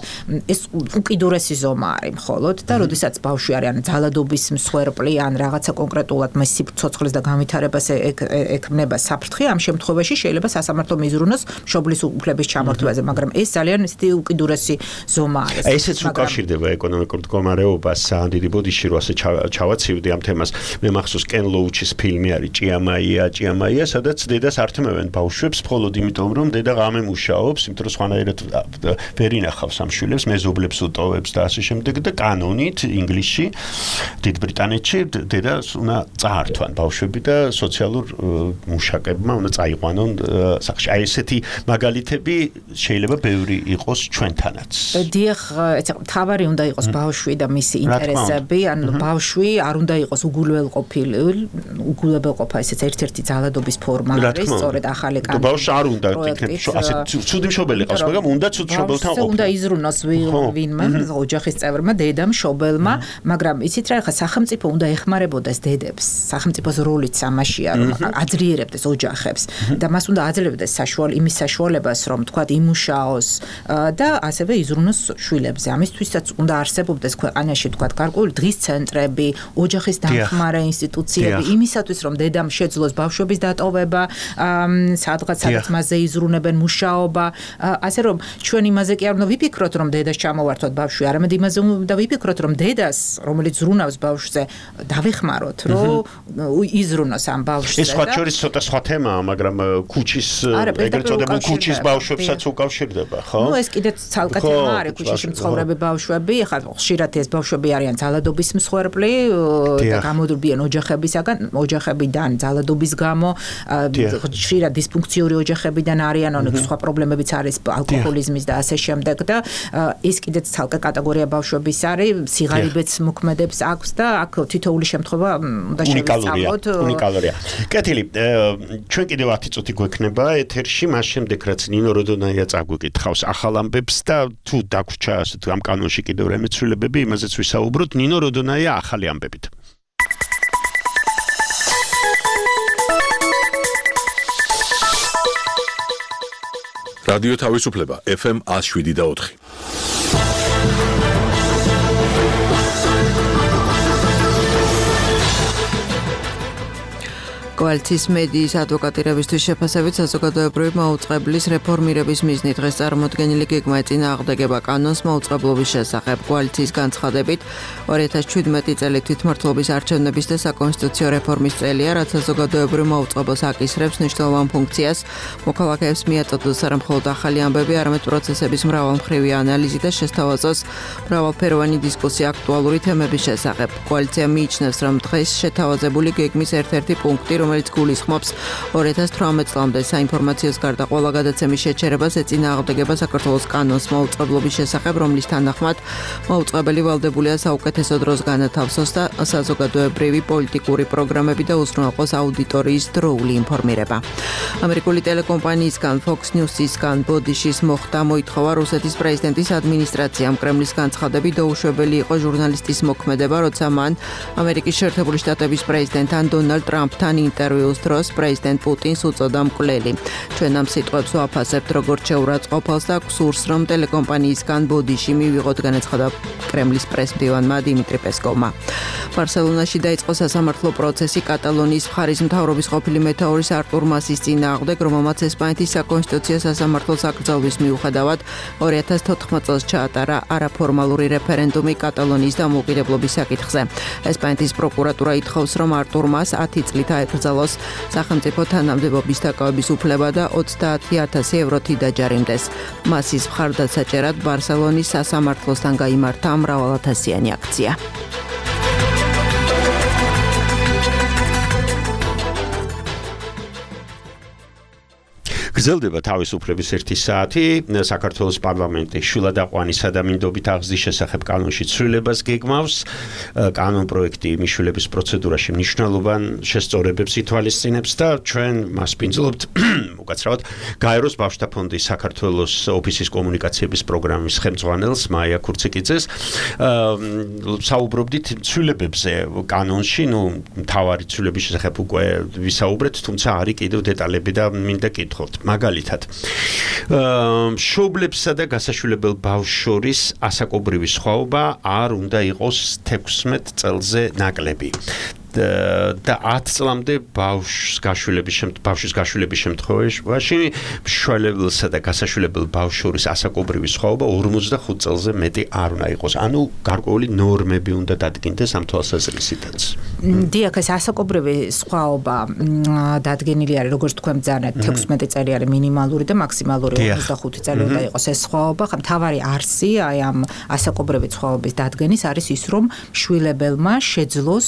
ეს უკიდურესი ზომა არის მხოლოდ და როდესაც ბავშვი არის ან ძალადობის მსხვერპლი ან რაღაცა კონკრეტულად მისი ცოცხლის და განვითარებას ექმნება საფრთხე, ამ შემთხვევაში შეიძლება სასამართლო მიზრუნოს მშობლის უფლების ჩამორთმევაზე, მაგრამ ეს ძალიან ისეთი უკიდურესი ზომა არის. ესეც უკავშირდება ეკონომიკურ მდგომარეობას, ან დიდი ბოდიში რო ასე ჩავაცივდი ამ თემას. მე მახსოვს კენ ლოუჩის ფილმი არის ჭიამაია, ჭიამაია, სადაც დედას ართმევენ ბავშვებს მხოლოდ იმიტომ რომ დედა ღამე მუშაობს, იმიტომ რომ სხვანაირად ვერ ინახავს ამ შვილებს, მეზობლებს უტოვებს და ასე შემდეგ და კანონით ინგლისში დიდ ბრიტანეთში დედას უნდა წაართვან ბავშვები და სოციალურ მუშაკებმა უნდა წაიყვანონ სახში. აი ესეთი მაგალითები შეიძლება ბევრი იყოს ჩვენთანაც. დიახ, თავარი უნდა იყოს ბავშვი და მისი ინტერესები, ან ბავშვი არ უნდა იყოს უგულებელყოფილი, უგულებელყოფა ესეც ერთ-ერთი ძალადობის ფორმა არის, სწორედ ახალი კანონი. ბავშვს არ უნდა იქნებ ასე ცუდი მშობელი ყავს, მაგრამ უნდა ცუდ მშობელთან ყოფილი. უნდა იზრუნოს ვინმე ოჯახის წევრმა, დედამ, მშობელმა, მაგრამ იცით რა, ხა სახელმწიფო უნდა ეხმარებოდეს დედებს. სახელმწიფოს როლიც ამაშია, რომ აძლიერებდეს ოჯახებს და მას უნდა აძლევდეს საშუალო იმის საშუალებას, რომ თქვათ იმუშაოს და ასევე იზრუნოს შვილებზე. ამისთვისაც უნდა არსებობდეს ქვეყანაში თქვათ გარკვეული დღის ცენტრები, ოჯახის დამხმარე ინსტიტუციები, იმისათვის რომ დედამ შეძლოს ბავშვების დატოვება, სადღაც სადაც მასზე იზრუნებენ მუშაობა, ასე რომ ჩვენ იმაზე კი არ უნდა ვიფიქროთ რომ დედას ჩამოვართოთ ბავშვი, არამედ იმაზე უნდა ვიფიქროთ რომ დედას, რომელიც ზრუნავს ბავშვზე, დავეხმაროთ, რომ იზრუნოს ამ ბავშვზე. ეს სხვა შორის ცოტა სხვა თემაა, მაგრამ ქუჩის ეგრეთ წოდებულ ქუჩის ბავშვებსაც უკავშირდება, ხო? ნუ ეს კიდე ცალკე თემა არის, ქუჩაში მცხოვრები ბავშვები, ხა ხშირად ეს ბავშვები არიან ძალადობის მსხვერპლი და გამოდრბიან ოჯახებისაგან, ოჯახებიდან ძალადობის გამო, ხშირად დისფუნქციური ოჯახებიდან არიან, ან სხვა პრობლემებიც არის ალკოჰოლიზმის და ასე შემდეგ და ეს კიდეც ცალკე კატეგორია ბავშვების არის, სიღარიბეც მოქმედებს აქვს და აქ თითოეული შემთხვევა უნდა შევისწავლოთ. უნიკალურია. კეთილი, ჩვენ კიდევ ათი წუთი გვექნება ეთერში, მას შემდეგ რაც ნინო როდონაია წაგვიკითხავს ახალ ამბებს და თუ დაგვრჩა ასე თუ ამ კანონში კიდევ რამე ცვლილებები, იმაზეც ვისაუბროთ. ნინო როდონაია ახალი ამბებით. რადიო თავისუფლება ეფ ემ one oh seven და four. გვალცის მედიის ადვოკატირებისთვის შეფასებით საზოგადოებრივი მაუწყებლის რეფორმირების მიზნით დღეს წარმოდგენილი გეგმა ეწინააღმდეგება კანონს მაუწყებლობის შესახებ. გვალცის განცხადებით ორი ათას შვიდმეტი წელი თვითმმართველობის არჩევნების და საკონსტიტუციო რეფორმის წელია, რაც საზოგადოებრივ მაუწყებელს აკისრებს მნიშვნელოვან ფუნქციას. მოქალაქეებს მიაწოდოს არა მხოლოდ ახალი ამბები, არამედ პროცესების მრავალმხრივი ანალიზი და შესთავაზოს მრავალფეროვანი დისკუსია აქტუალური თემების შესახებ. კოალიცია მიიჩნევს, რომ დღეს შეთავაზებული გეგმის ერთ-ერთი პუნქტი, რომელიც გულისხმობს ორი ათას თვრამეტ წლამდე საინფორმაციოს გარდა ყველა გადაცემის შეჩერებას ეწინააღმდეგება საქართველოს კანონს მაუწყებლობის შესახებ, რომლის თანახმად მაუწყებელი ვალდებულია საუკეთესო დროს განათავსოს და საზოგადოებრივი პოლიტიკური პროგრამები და უზრუნველყოს აუდიტორიის დროული ინფორმირება. ამერიკული ტელეკომპანიისგან Fox News-ისგან ბოდიშის მოხდა მოითხოვა რუსეთის პრეზიდენტის ადმინისტრაციამ. კრემლის განცხადებით დაუშვებელი იყო ჟურნალისტის მოქმედება, როცა მან ამერიკის შეერთებული შტატების პრეზიდენტთან დონალდ ტრამპთან ინტერვიუს დროს პრეზიდენტ პუტინს უწოდა მკვლელი. ჩვენ ამ სიტყვებს ვაფასებთ როგორც შეურაცხყოფელს და გსურს, რომ ტელეკომპანიისგან ბოდიში მივიღოთ, განაცხადა კრემლის პრესმდივანმა დიმიტრი პესკოვმა. ბარსელონაში დაიწყო სასამართლო პროცესი კატალონიის მხარის მთავრობის ყოფილი მეთაურის არტურ მასის წინააღმდეგ, რომელმაც ესპანეთის საკონსტიტუციო სასამართლოს აკრძალვის მიუხედავად ორი ათას თოთხმეტ წელს ჩაატარა არაფორმალური რეფერენდუმი კატალონიის დამოუკიდებლობის საკითხზე. ესპანეთის პროკურატურა ითხოვს, რომ არტურ მას ათი წლით აეკრძალოს სახელმწიფო თანამდებობის დაკავების უფლება და ოცდაათი ათასი ევროთი დაჯარიმდეს. მასის მხარდაცაჭერად ბარსელონის სასამართლოსთან გაიმართა მრავალათასიანი აქცია. გრძელდება თავისუფლების ერთი საათი. საქართველოს პარლამენტი შვილადაყვანისა და მინდობით აღზრდის შესახებ კანონში ცვლილებას გეგმავს. კანონ პროექტი მიშვილების პროცედურაში მნიშვნელოვან შესწორებებს ითვალისწინებს და ჩვენ მას ვინძლობთ უკაცრავად გაეროს ბავშვთა ფონდის საქართველოს ოფისის კომუნიკაციების პროგრამის ხელმძღვანელს მაია ქურციკიძეს. საუბრობდით ცვლილებებზე კანონში, ну, მთავარი ცვლილების შესახებ უკვე ვისაუბრეთ, თუმცა არის კიდევ დეტალები და მინდა კითხოთ. მაგალითად, მშობლებსა და გასაშვილებელ ბავშვს შორის ასაკობრივი სხვაობა არ უნდა იყოს თექვსმეტ წელზე ნაკლები. და ათ წლამდე ბავშვს გაშვილების ბავშვის გაშვილების შემთხვევაში მშველებელსა და გასაშვილებელ ბავშვს შორის ასაკობრივი სხვაობა ორმოცდახუთ წელზე მეტი არ უნდა იყოს. ანუ გარკვეული ნორმები უნდა დადგინდეს ამ თვალსაზრისითაც. დიახ, ეს ასაკობრივი სხვაობა დადგენილი არის, როგორც თქვენ ბრძანეთ, თექვსმეტი წელი არის მინიმალური და მაქსიმალური ორმოცდახუთი წელი უნდა იყოს ეს სხვაობა. ხა მთავარი არსი აი ამ ასაკობრივი სხვაობის დადგენის არის ის, რომ შვილებელმა შეძლოს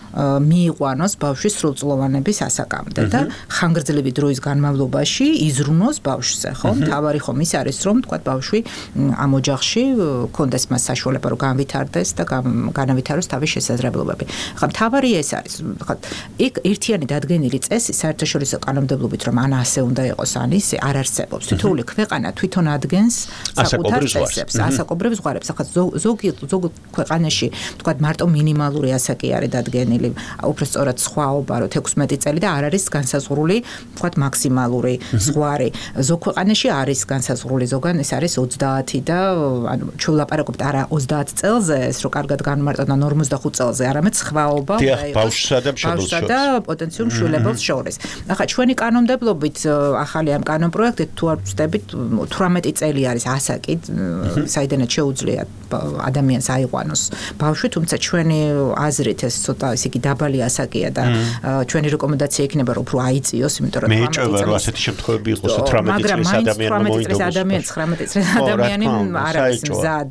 მიიყვანოს ბავშვის სრულწლოვანების ასაკამდე და ხანგრძლივი დროის განმავლობაში იზრუნოს ბავშვზე, ხო? მთავარი ხომ ის არის, რომ თქვა ბავშვი ამ ოჯახში კონდეს მას საშუალება რომ განვითარდეს და განავითაროს თავის შესაძლებლობები. ხა მთავარი ეს არის, ხა იქ ერთიანი დადგენილი წესი საერთაშორისო კანონმდებლობით რომ ან ასე უნდა იყოს, ან ისე არ არსებობს. თითოეული ქვეყანა თვითონ ადგენს საკუთარ წესებს, ასაკობრივ ზღვარებს. ხა ზოგი ზოგ ქვეყანაში თქვა მარტო მინიმალური ასაკი არის დადგენილი. უფრო სწორად სხვაობა, რომ თექვსმეტი წელი და არ არის განსაზღვრული, ვთქვათ, მაქსიმალური ზღვარი. ზოგ ქვეყანაში არის განსაზღვრული, ზოგან ეს არის ოცდაათი და ანუ ჩვენ ვლაპარაკობთ არა ოცდაათ წელზე, ეს რო კარგად განმარტოთ, ან ორმოცდახუთ წელზე, არამედ სხვაობა ბავშვსა და მშობელს შორის. და პოტენციურ მშვილებელს შორის. ახლა ჩვენი კანონმდებლობით ახალი ამ კანონპროექტით თუ არ ვწდებით, თვრამეტი წელი არის ასაკი, საიდანაც შეუძლია ადამიანს აიყვანოს ბავშვი, თუმცა ჩვენი აზრით ეს ცოტა ისე კი დაბალი ასაკია და ჩვენი რეკომენდაცია იქნება რომ უფრო აიწიოს, იმიტომ რომ მეეჭვება რომ ასეთი შემთხვევები იყოს თვრამეტი წლის ადამიანმა მოიდოს. ადამიანი ცხრამეტი წლის ადამიანი არ არის მზად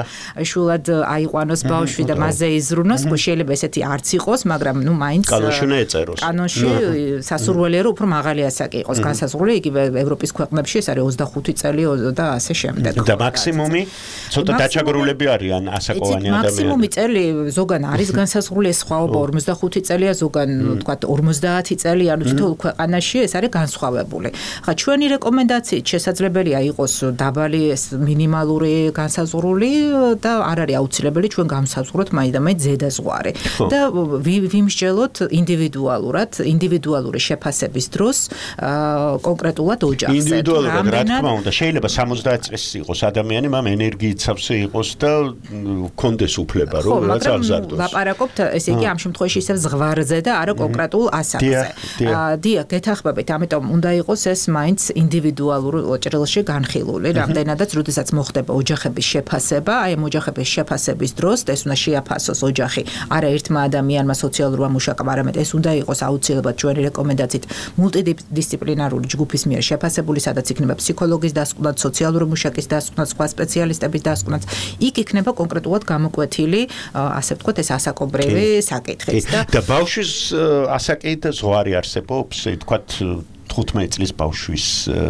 შულად აიყვანოს ბავშვი და მასზე იზრუნოს, შეიძლება ესეთი არც იყოს, მაგრამ ნუ მაინც კანონში უნდა ეწეროს. კანონში სასურველია რომ უფრო მაღალი ასაკი იყოს განსაზღვრული, იგივე ევროპის ქვეყნებში ეს არის ოცდახუთი წელი და ასე შემდეგ. და მაქსიმუმი ცოტა დაჩაგრულები არიან ასაკოვანი ადამიანები. მაქსიმუმი წელი ზოგან არის განსაზღვრული, ეს სხვაობა ორმოცდახუთი წელია, ზოგან თქვათ ორმოცდაათი წელი, ანუ თითოეულ ქვეყანაში ეს არის განსხვავებული. ხა ჩვენი რეკომენდაციით შესაძლებელია იყოს დაბალი ეს მინიმალური განსაზღვრული და არ არის აუცილებელი ჩვენ გამსაზღვროთ მაინდამაინც ზედაზღვარი. და ვიმსჯელოთ ინდივიდუალურად, ინდივიდუალური შეფასების დროს კონკრეტულად ოჯახზე. ინდივიდუალურად რა თქმა უნდა, შეიძლება სამოცდაათი წლის იყოს ადამიანი, მაგრამ ენერგიით სავსე იყოს და კონდეს უფლება რომ რაც აღზარდოს. ლაპარაკობთ, ესე იგი ამ შემთხვევაში ისევ ზღვარზე და არა კონკრეტულ ასაკზე. დიახ, გეთახმებით, ამიტომ უნდა იყოს ეს მაინც ინდივიდუალურ ჭრილში განხილული, რამდენადაც როდესაც მოხდება ოჯახების შეფასება, აი ამ ოჯახების შეფასების დროს ეს უნდა შეაფასოს ოჯახი არა ერთმა ადამიანმა სოციალურმა მუშაკმა, არამედ ეს უნდა იყოს აუცილებლად ჩვენი რეკომენდაციით მულტიდისციპლინარული ჯგუფის მიერ შეფასებული, სადაც იქნება ფსიქოლოგის დასკვნაც, სოციალური მუშაკის დასკვნაც, სხვა სპეციალისტების დასკვნაც. იქ იქნება კონკრეტულად გამოკვეთილი, ასე ვთქვათ, ეს ასაკობრივი საკითხიც და და ბავშვის ასაკით ზღვარი არსებობს, ვთქვათ თხუთმეტი წლის ბავშვის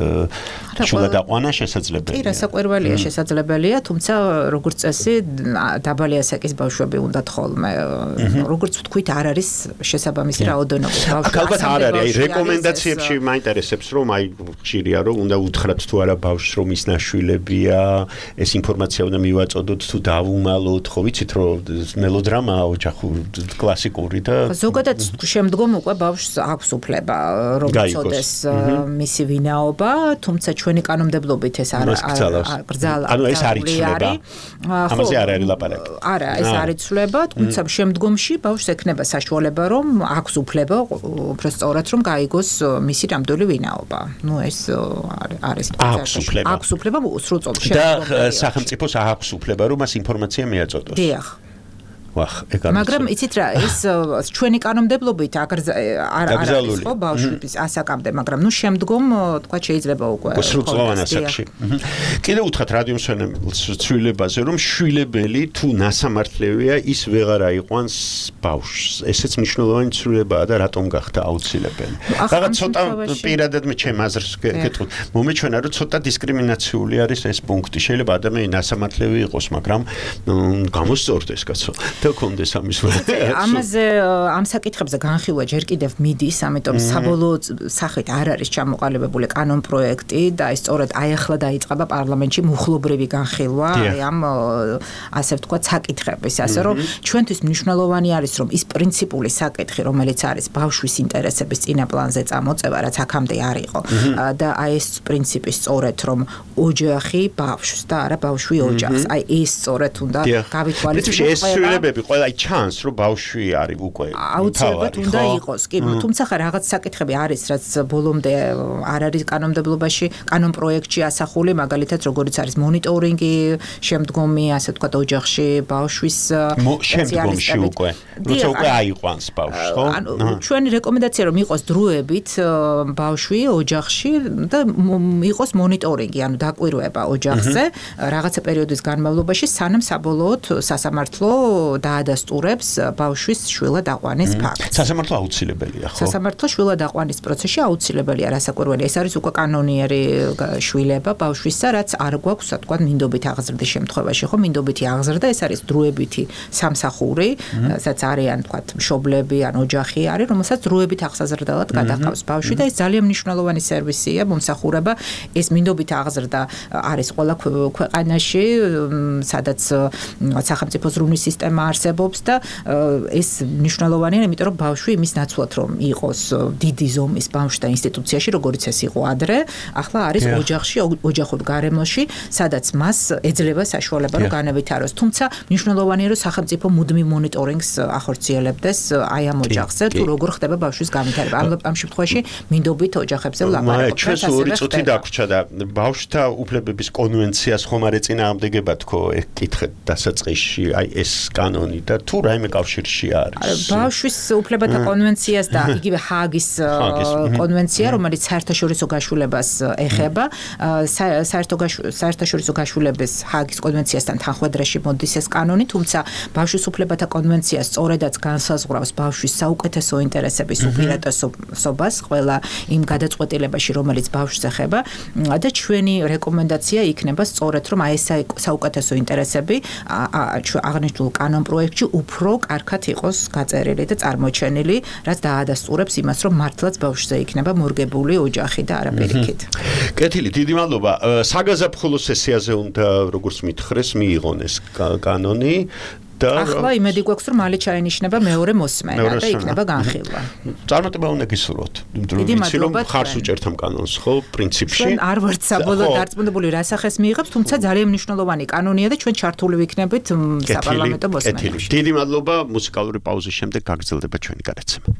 შვილადაყვანა შესაძლებელია. კი, რასაკვირველია შესაძლებელია, თუმცა როგორც წესი დაბალი ასაკის ბავშვები უნდათ ხოლმე. როგორც ვთქვით, არ არის შესაბამისი რაოდენობა ბავშვი. ალბათ არ არის, აი რეკომენდაციებში მაინტერესებს, რომ აი ხშირია რომ უნდა უთხრათ თუ არა ბავშვს რომ ის ნაშვილებია, ეს ინფორმაცია უნდა მივაწოდოთ თუ დავუმალოთ, ხო ვიცით რომ მელოდრამაა ოჯახური კლასიკური და ზოგადად შემდგომ უკვე ბავშვს აქვს უფლება რომ იცოდეს მისი ვინაობა, თუმცა ჩვენი კანონმდებლობით ეს არ გრძალა. ანუ ეს არ იცვლება. ამაზე არ არის ლაპარაკი. არა, ეს არ იცვლება, თუმცა შემდგომში ბავშვს ექნება საშუალება რომ აქვს უფლება უფრო სწორად რომ გაიგოს მისი ნამდვილი ვინაობა. ნუ ეს არის აქვს უფლება. აქვს უფლება სრულწლოვანი და სახელმწიფოს აქვს უფლება რომ მას ინფორმაცია მიაწოდოს. დიახ. მაგრამ იცით რა, ეს ჩვენი კანონმდებლობით არ არის ხო ბავშვების ასაკამდე, მაგრამ ნუ შემდგომ თქვა შეიძლება უკვე სრულწლოვან ასაკში. კიდევ უთხრათ რადიომსვენებელს ცვლილებაზე, რომ შვილებელი თუ ნასამართლევია, ის ვეღარ აიყვანს ბავშვს. ესეც მნიშვნელოვანი ცვლილებაა და რატომ გახდა აუცილებელი. რაღაც ცოტა პირადად მე ჩემ აზრს გეტყვით. მომეჩვენა რომ ცოტა დისკრიმინაციული არის ეს პუნქტი. შეიძლება ადამიანი ნასამართლევი იყოს, მაგრამ გამოსწორდეს კაცო. და კონდეს ამის ვარიანტი. ამაზე ამ საკითხებზე განხილვა ჯერ კიდევ მიდის, ამიტომ საბოლოო სახით არ არის ჩამოყალიბებული კანონპროექტი და ეს სწორედ აი ახლა დაიწყება პარლამენტში მუხლობრივი განხილვა აი ამ ასე ვთქვათ საკითხების, ასე რომ ჩვენთვის მნიშვნელოვანი არის რომ ის პრინციპული საკითხი, რომელიც არის ბავშვის ინტერესების წინაპლანზე წამოწევა, რაც აქამდე არ იყო და აი ეს პრინციპი სწორედ რომ ოჯახი ბავშვს და არა ბავშვი ოჯახს, აი ეს სწორედ უნდა გავითვალისწინოს ყველა ყველა აი ჩანს რომ ბავშვი არის უკვე აუცილებლად უნდა იყოს კი თუმცა ხა რაღაც საკითხები არის რაც ბოლომდე არ არის კანონმდებლობაში კანონპროექტში ასახული მაგალითად როგორიც არის მონიტორინგი შემდგომი ასე ვთქვათ ოჯახში ბავშვის შემდგომში უკვე როცა უკვე აიყვანს ბავშვს ხო ანუ ჩვენი რეკომენდაცია რომ იყოს დროებით ბავშვი ოჯახში და იყოს მონიტორინგი ანუ დაკვირვება ოჯახზე რაღაცა პერიოდის განმავლობაში სანამ საბოლოოდ სასამართლო დაადასტურებს ბავშვის შვილადაყვანის ფაქტს. სასამართლო აუცილებელია, ხო? სასამართლო შვილადაყვანის პროცესში აუცილებელია, რასაკვირველია. ეს არის უკვე კანონიერი შვილება ბავშვისა, რაც არ გვაქვს, თქვა, მინდობით აღზრდის შემთხვევაში, ხო? მინდობითი აღზრდა, ეს არის დროებითი სამსახური, სადაც არიან, თქვა, მშობლები ან ოჯახი არის, რომელსაც დროებით აღზრდელად გადაჰყავს ბავშვი და ეს ძალიან მნიშვნელოვანი სერვისია, მომსახურება. ეს მინდობით აღზრდა არის ყველა ქვეყანაში, სადაც სახელმწიფო ზრუნვის სისტემა არსებობს და ეს მნიშვნელოვანია, იმიტომ რომ ბავშვი იმის ნაცვლად რომ იყოს დიდი ზომის ბავშვთა ინსტიტუციაში, როგორც ეს იყო ადრე, ახლა არის ოჯახში, ოჯახურ გარემოში, სადაც მას ეძლევა საშუალება რომ განავითაროს. თუმცა მნიშვნელოვანია რომ სახელმწიფო მუდმივ მონიტორინგს ახორციელებდეს აი ამ ოჯახზე, თუ როგორ ხდება ბავშვის განვითარება. ამ შემთხვევაში მინდობით ოჯახებზე ვლაპარაკობთ. ჩვენ ორი წუთი დაგვრჩა და ბავშვთა უფლებების კონვენციას ხომ არ ეწინააღმდეგება თქო, ეკითხეთ დასაწყისში, აი ეს კანონი და თუ რაიმე კავშირში არის. ბავშვის უფლებათა კონვენციას და იგივე ჰააგის კონვენცია, რომელიც საერთაშორისო გაშულებას ეხება, საერთაშორისო გაშულების ჰააგის კონვენციასთან თანხვედრაში მოდის ეს კანონი, თუმცა ბავშვის უფლებათა კონვენცია სწორედაც განსაზღვრავს ბავშვის საუკეთესო ინტერესების უპირატესობას ყველა იმ გადაწყვეტილებაში, რომელიც ბავშვს ეხება და ჩვენი რეკომენდაცია იქნება სწორედ რომ აი ეს საუკეთესო ინტერესები აღნიშნულ კანონპროექტში უფრო კარგად იყოს გაწერილი და წარმოჩენილი, რაც დაადასტურებს იმას, რომ მართლაც ბავშვზე იქნება მორგებული ოჯახი და არა პირიქით. კეთილი, დიდი მადლობა. საგაზაფხულო სესიაზე უნდა, როგორც მითხრეს, მიიღონ ეს კანონი და ახლა იმედი გვაქვს რომ მალე ჩაენიშნება მეორე მოსმენა და იქნება განხილვა. წარმატება უნდა გისურვოთ. ვიცი რომ ხარს უჭერთ ამ კანონს, ხო, პრინციპში. ჩვენ არ ვართ საბოლოო დარწმუნებული რა სახეს მიიღებს, თუმცა ძალიან მნიშვნელოვანი კანონია და ჩვენ ჩართული ვიქნებით საპარლამენტო მოსმენაში. დიდი მადლობა, მუსიკალური პაუზის შემდეგ გაგრძელდება ჩვენი გადაცემა.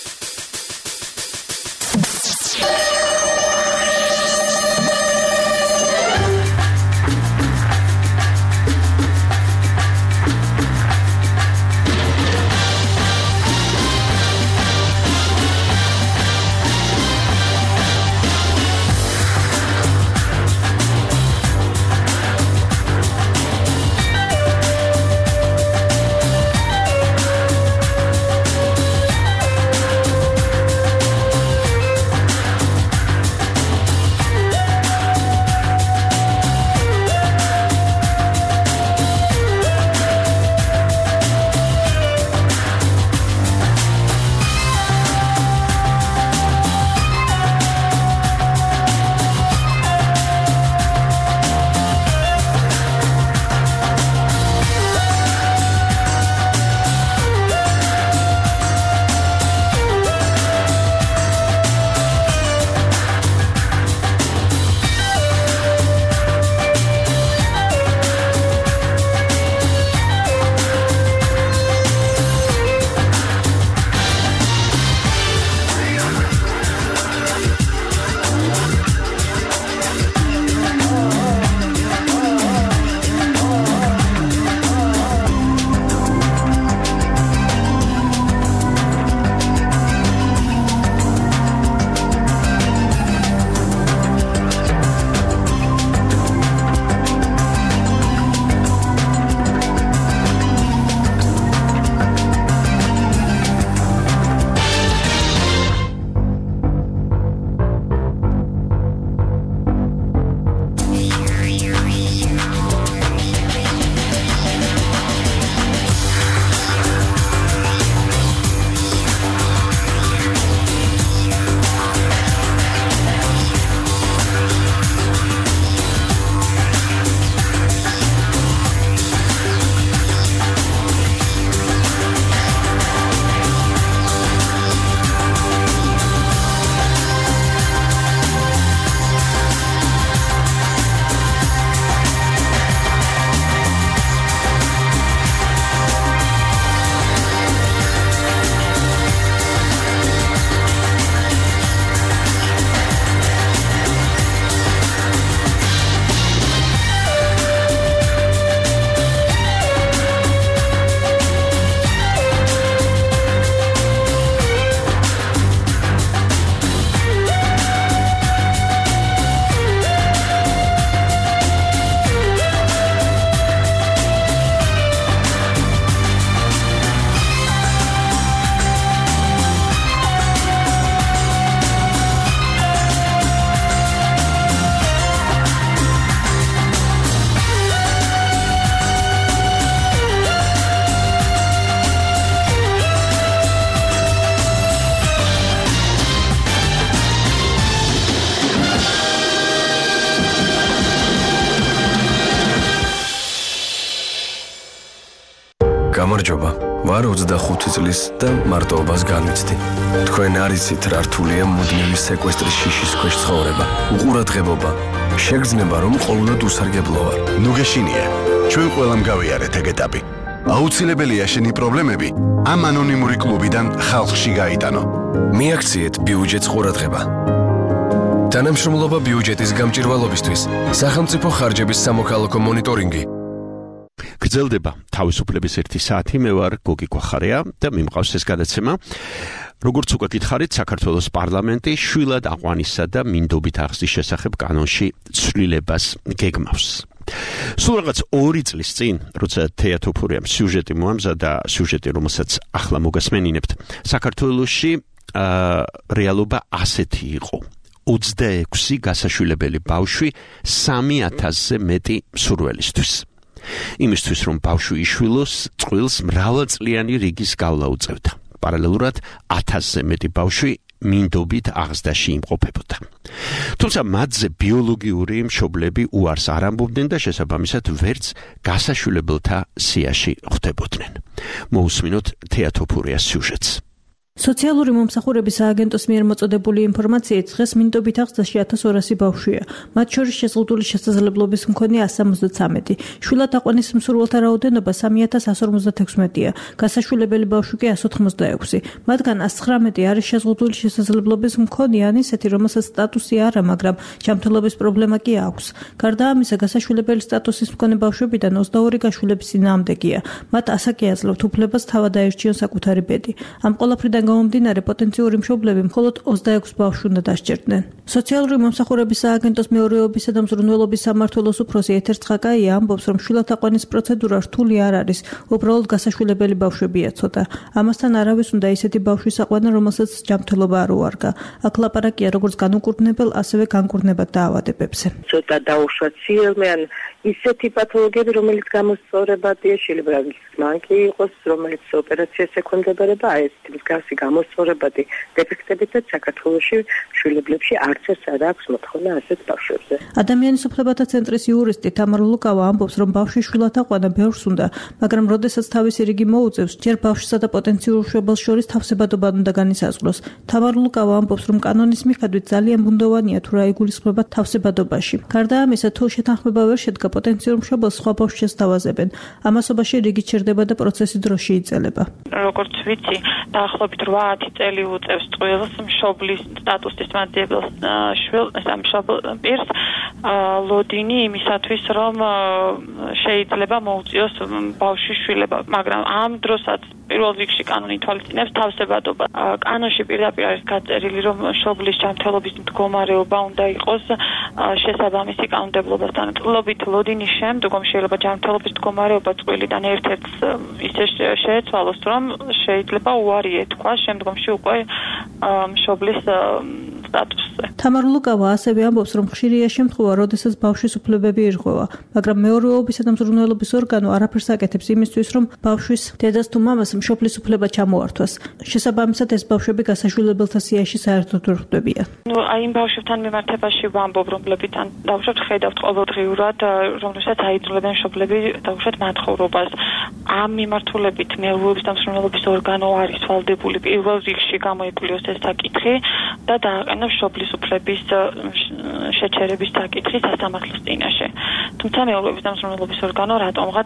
გამარჯობა. ვარ ოცდახუთი წლის და მარტოობას განვიცდი. თქვენ არიცით რა რთულია მუდმივი სეკვესტრის შიშის ქვეშ ცხოვრება. უყურადღებობა. შეგრძნება რომ ყოველდღე უსარგებლო ვარ. ნუ გეშინია. ჩვენ ყველამ გავიარეთ ეგ ეტაპი. აუცილებელია შენი პრობლემები ამ ანონიმური კლუბიდან ხალხში გაიტანო. მიაქციეთ ბიუჯეტს ყურადღება. თანამშრომლობა ბიუჯეტის გამჭირვალობისთვის. სახელმწიფო ხარჯების სამოქალაქო მონიტორინგი. გრძელდება თავისუფლების ერთი საათი. მე ვარ გოგი გვახარია და მიმყავს ეს გადაცემა. როგორც უკვე გითხარით, საქართველოს პარლამენტი შვილად აყვანისა და მინდობით ახსნის შესახებ კანონში ცვლილებას გეგმავს. სულ რაღაც ორი წლის წინ, როცა თეატოფურიამ სიუჟეტი მოამზადა, სიუჟეტი, რომელსაც ახლა მოგასმენინებთ, საქართველოში რეალობა ასეთი იყო. ოცდაექვსი გასაშვილებელი ბავშვი სამი ათასზე მეტი მსურველისთვის. იმისთვის რომ ბავშვი იშვილოს, წყვილს მრავალწლიანი რიგის გავლა უწევდა. პარალელურად ათასზე მეტი ბავშვი მინდობით აღზრდაში იმყოფებოდა. თუმცა მათზე ბიოლოგიური მშობლები უარს არ ამბობდნენ და შესაბამისად ვერც გასაშვილებელთა სიაში ხვდებოდნენ. მოусმინოთ თეატოფურიას სიუჟეტს. სოციალური მომსახურების სააგენტოს მიერ მოწოდებული ინფორმაციით დღეს მინდობით აღზრდაში ათას ორასი ბავშვია. მათ შორის შეზღუდული შესაძლებლობის მქონე ასი ოცდამეტი. შვილად აყვანის მსურველთა რაოდენობა სამი ათას εκατო ორმოცდათექვსმეტია. გასაშვილებელი ბავშვი კი εκατო ოთხმოცდაექვსი. მათგან ათს ცხრამეტი არის შეზღუდული შესაძლებლობის მქონე ან ისეთი, რომელსაც სტატუსი არა, მაგრამ ჯანმრთელობის პრობლემა კი აქვს. გარდა ამისა, გასაშვილებელი სტატუსის მქონე ბავშვებიდან ოცდაორი გაშვილების წინააღმდეგია. მათ ასაკი აძლევთ უფლებას თავად აერჩიონ საკუთარი ბედი. ამ ყველაფრიდან გამომდინარე პოტენციური მშობლები მხოლოდ ოცდაექვსი ბავშვს უნდა დასჯერდნენ. სოციალური მომსახურების სააგენტოს მეურვეობისა და მზრუნველობის სამმართველოს უფროსი ეთერ ცხაკაია ამბობს, რომ შვილად აყვანის პროცედურა რთული არ არის, უბრალოდ გასაშვილებელი ბავშვებია ცოტა. ამასთან არავის უნდა ისეთი ბავშვის აყვანა, რომელსაც ჯანმრთელობა არ უარგა. აქ ლაპარაკია როგორც განუკურნებელ, ასევე განკურნებად დაავადებებზე. ცოტა დაუშვათ სიელმე ან ისეთი პათოლოგიები, რომელიც გამოსწორებადია, შეიძლება მანკი იყოს, რომელიც ოპერაციას ექვემდებარება, აი ეს მსგავსი გამოსწორებადი დეფექტებითაც საქართველოში შვილებლებში არც ერთ არ აქვს მოთხოვნა ასეთ ბავშვებზე. ადამიანის უფლებათა ცენტრის იურისტი თამარ ლუკავა ამბობს, რომ ბავშვის შვილად აყვანა ბევრს უნდა, მაგრამ როდესაც თავისი რიგი მოუწევს, ჯერ ბავშვსა და პოტენციურ მშობელს შორის თავსებადობად უნდა განისაზღვროს. თამარ ლუკავა ამბობს, რომ კანონის მიხედვით ძალიან ბუნდოვანია თუ რა იგულისხმება თავსებადობაში. გარდა ამისა, თუ შეთანხმება ვერ შედგა, პოტენციურ მშობელს სხვა ბავშვს შესთავაზებენ. ამასობაში რიგი ჩერდება და პროცესი დროში იწელება. როგორც ვიცი, დაახლოებით რვა-ათი წელი უწევს წყვილს მშობლის სტატუსის მატებელს შვილ ამ მშობელ პირს ლოდინი იმისათვის, რომ შეიძლება მოუწიოს ბავშვის შვილება, მაგრამ ამ დროსაც პირველ რიგში კანონი თვალისწინებს თავსებადობას. კანონში პირდაპირ არის გაწერილი, რომ მშობლის ჯანმრთელობის მდგომარეობა უნდა იყოს შესაბამისი კანონმდებლობასთან. წყლობით ლოდინის შემდგომ შეიძლება ჯანმრთელობის მდგომარეობა წყვილიდან ერთ-ერთს ისე შეეცვალოს, რომ შეიძლება უარი ეთქვა შემდგომში უკვე მშობლის სტატუსზე. თამარ ლუკავა ასევე ამბობს, რომ ხშირია შემთხვევა, როდესაც ბავშვის უფლებები ირღვევა, მაგრამ მეურვეობისა და მზრუნველობის ორგანო არაფერს აკეთებს იმისთვის, რომ ბავშვის დედას თუ მამას მშობლის უფლება ჩამოართვას. შესაბამისად, ეს ბავშვები გასაშვილებელთა სიაში საერთოდ ვერ ხვდებიან. ნუ აი იმ ბავშვებთან მიმართებაში ვამბობ, რომლებთან დავუშვათ ხედავთ ყოველდღიურად, რომელსაც აიძულებენ მშობლები დავუშვათ მათხოვრობას. ამ მიმართულებით მეურვეობის და მზრუნველობის ორგანო არის ვალდებული პირველ რიგში გამოიკლიოს ეს საკითხი და დააყენოს მშობლის უფლების შეჩერების საკითხი სასამართლოს წინაშე. თუმცა მეურვეობის და მზრუნველობის ორგანო რატომღაც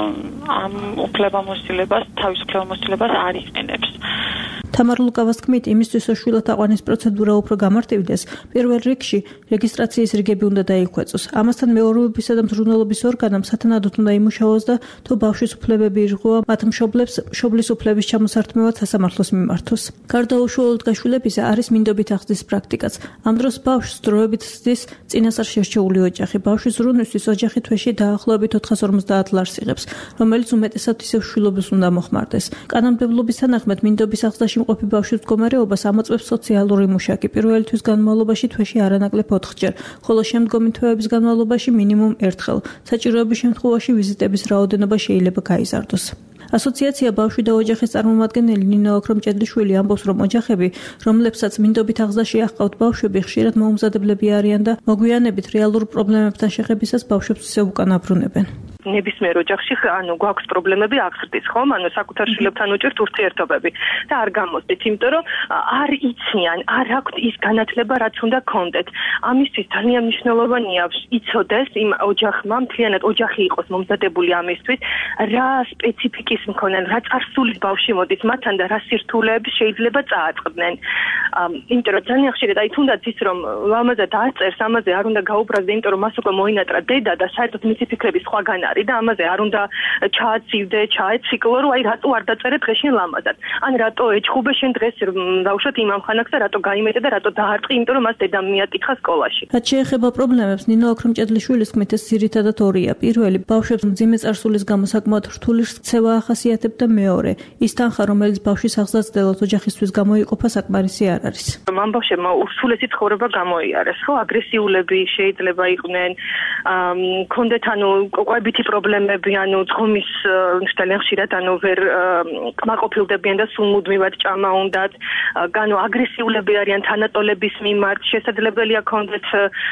ამ უფლებამოსილებას, თავის უფლებამოსილებას არ იყენებს. თამარ ლუკავას თქმით, იმისთვის, რომ შვილად აყვანის პროცედურა უფრო გამარტივდეს, პირველ რიგში რეგისტრაციის რიგები უნდა დაიხვეწოს. ამასთან მეურვეობისა და მზრუნველობის ორგანომ სათანადოდ უნდა იმუშაოს და თუ ბავშვის უფლებები ირღვევა, მათ მშობლებს მშობლის უფლების ჩამოსართმევად სასამართლოს მიმართოს. გარდა უშუალოდ გაშვილებისა არის მინდობით აღზრდის პრაქტიკაც. ამ დროს ბავშვს დროებით ზრდის წინასწარ შერჩეული ოჯახი. ბავშვის ზრუნვისთვის ოჯახი თვეში დაახლოებით ოთხას ორმოცდაათ ლარს იღებს, რომელიც უმეტესად ისევ შვილობას უნდა მოხმარდეს. კანონმდებლობის თანახმად მინდობის აღზრდაში მყოფი ბავშვის მდგომარეობას ამოწმებს სოციალური მუშაკი. პირველი თვის განმავლობაში თვეში არანაკლებ ოთხჯერ, ხოლო შემდგომი თვეების განმავლობაში მინიმუმ ერთხელ. საჭიროების შემთხვევაში ვიზიტების რაოდენობა შეიძლება გაიზარდოს. ასოციაცია ბავშვი და ოჯახის წარმომადგენელი ნინო ოქრომჭედლიშვილი ამბობს, რომ ოჯახები, რომლებსაც მინდობით აღზრდაში აჰყავთ ბავშვები, ხშირად მოუმზადებლები არიან და მოგვიანებით რეალურ პრობლემებთან შეხებისას ბავშვებს ისევ უკან აბრუნებენ. ნებისმიერ ოჯახში ანუ გვაქვს პრობლემები აღზრდის, ხომ? ანუ საკუთარ შვილებთან უჭირთ ურთიერთობები და არ გამოსდით, იმიტომ რომ არ იციან, არ აქვთ ის განათლება, რაც უნდა გქონდეთ. ამისთვის ძალიან მნიშვნელოვანია იცოდეს იმ ოჯახმა, მთლიანად ოჯახი იყოს მომზადებული ამისთვის, რა სპეციფიკის მქონენ, რა წარსულის ბავშვი მოდის მათთან და რა სირთულეებს შეიძლება წააწყდნენ. იმიტომ რომ ძალიან ხშირად აი თუნდაც ის რომ ლამაზად არწერს, ამაზე არ უნდა გაუბრაზდე, იმიტომ რომ მას უკვე მოინატრა დედა და საერთოდ მისი ფიქრები სხვაგან არის და ამაზე არ უნდა ჩააცივდე, ჩაეციკლო, რომ აი რატო არ დაწერე დღეშინ ლამაზად. ან რატო ეჭხუბე შენ დღეს დავუშვათ იმ ამხანაგს და რატო გაიმეტე და რატო დაარტყი, იმიტომ რომ მას დედამ მიაკითხა სკოლაში. რაც შეეხება პრობლემებს, ნინო ოქრომჭედლიშვილის თქმით, ეს ძირითადად ორია. პირველი, ბავშვებს მძიმე წარსულის გამო საკმაოდ რთული ქცევა ახასიათებდა, მეორე, ის თანხა, რომელიც ბავშვის აღზრდელად ოჯახისთვის გამოიყოფა, საკმარისი არ არის. ამ ბავშვებმა ურთულესი ცხოვრება გამოიარეს, ხო? აგრესიულები შეიძლება იყვნენ, მქონდეთ ანუ ყვებითი პრობლემები, ანუ ძღომის ძალიან ხშირად ანუ ვერ კმაყოფილდებიან და სულ მუდმივად ჭამა უნდათ, ანუ აგრესიულები არიან თანატოლების მიმართ, შესაძლებელია ქონდეთ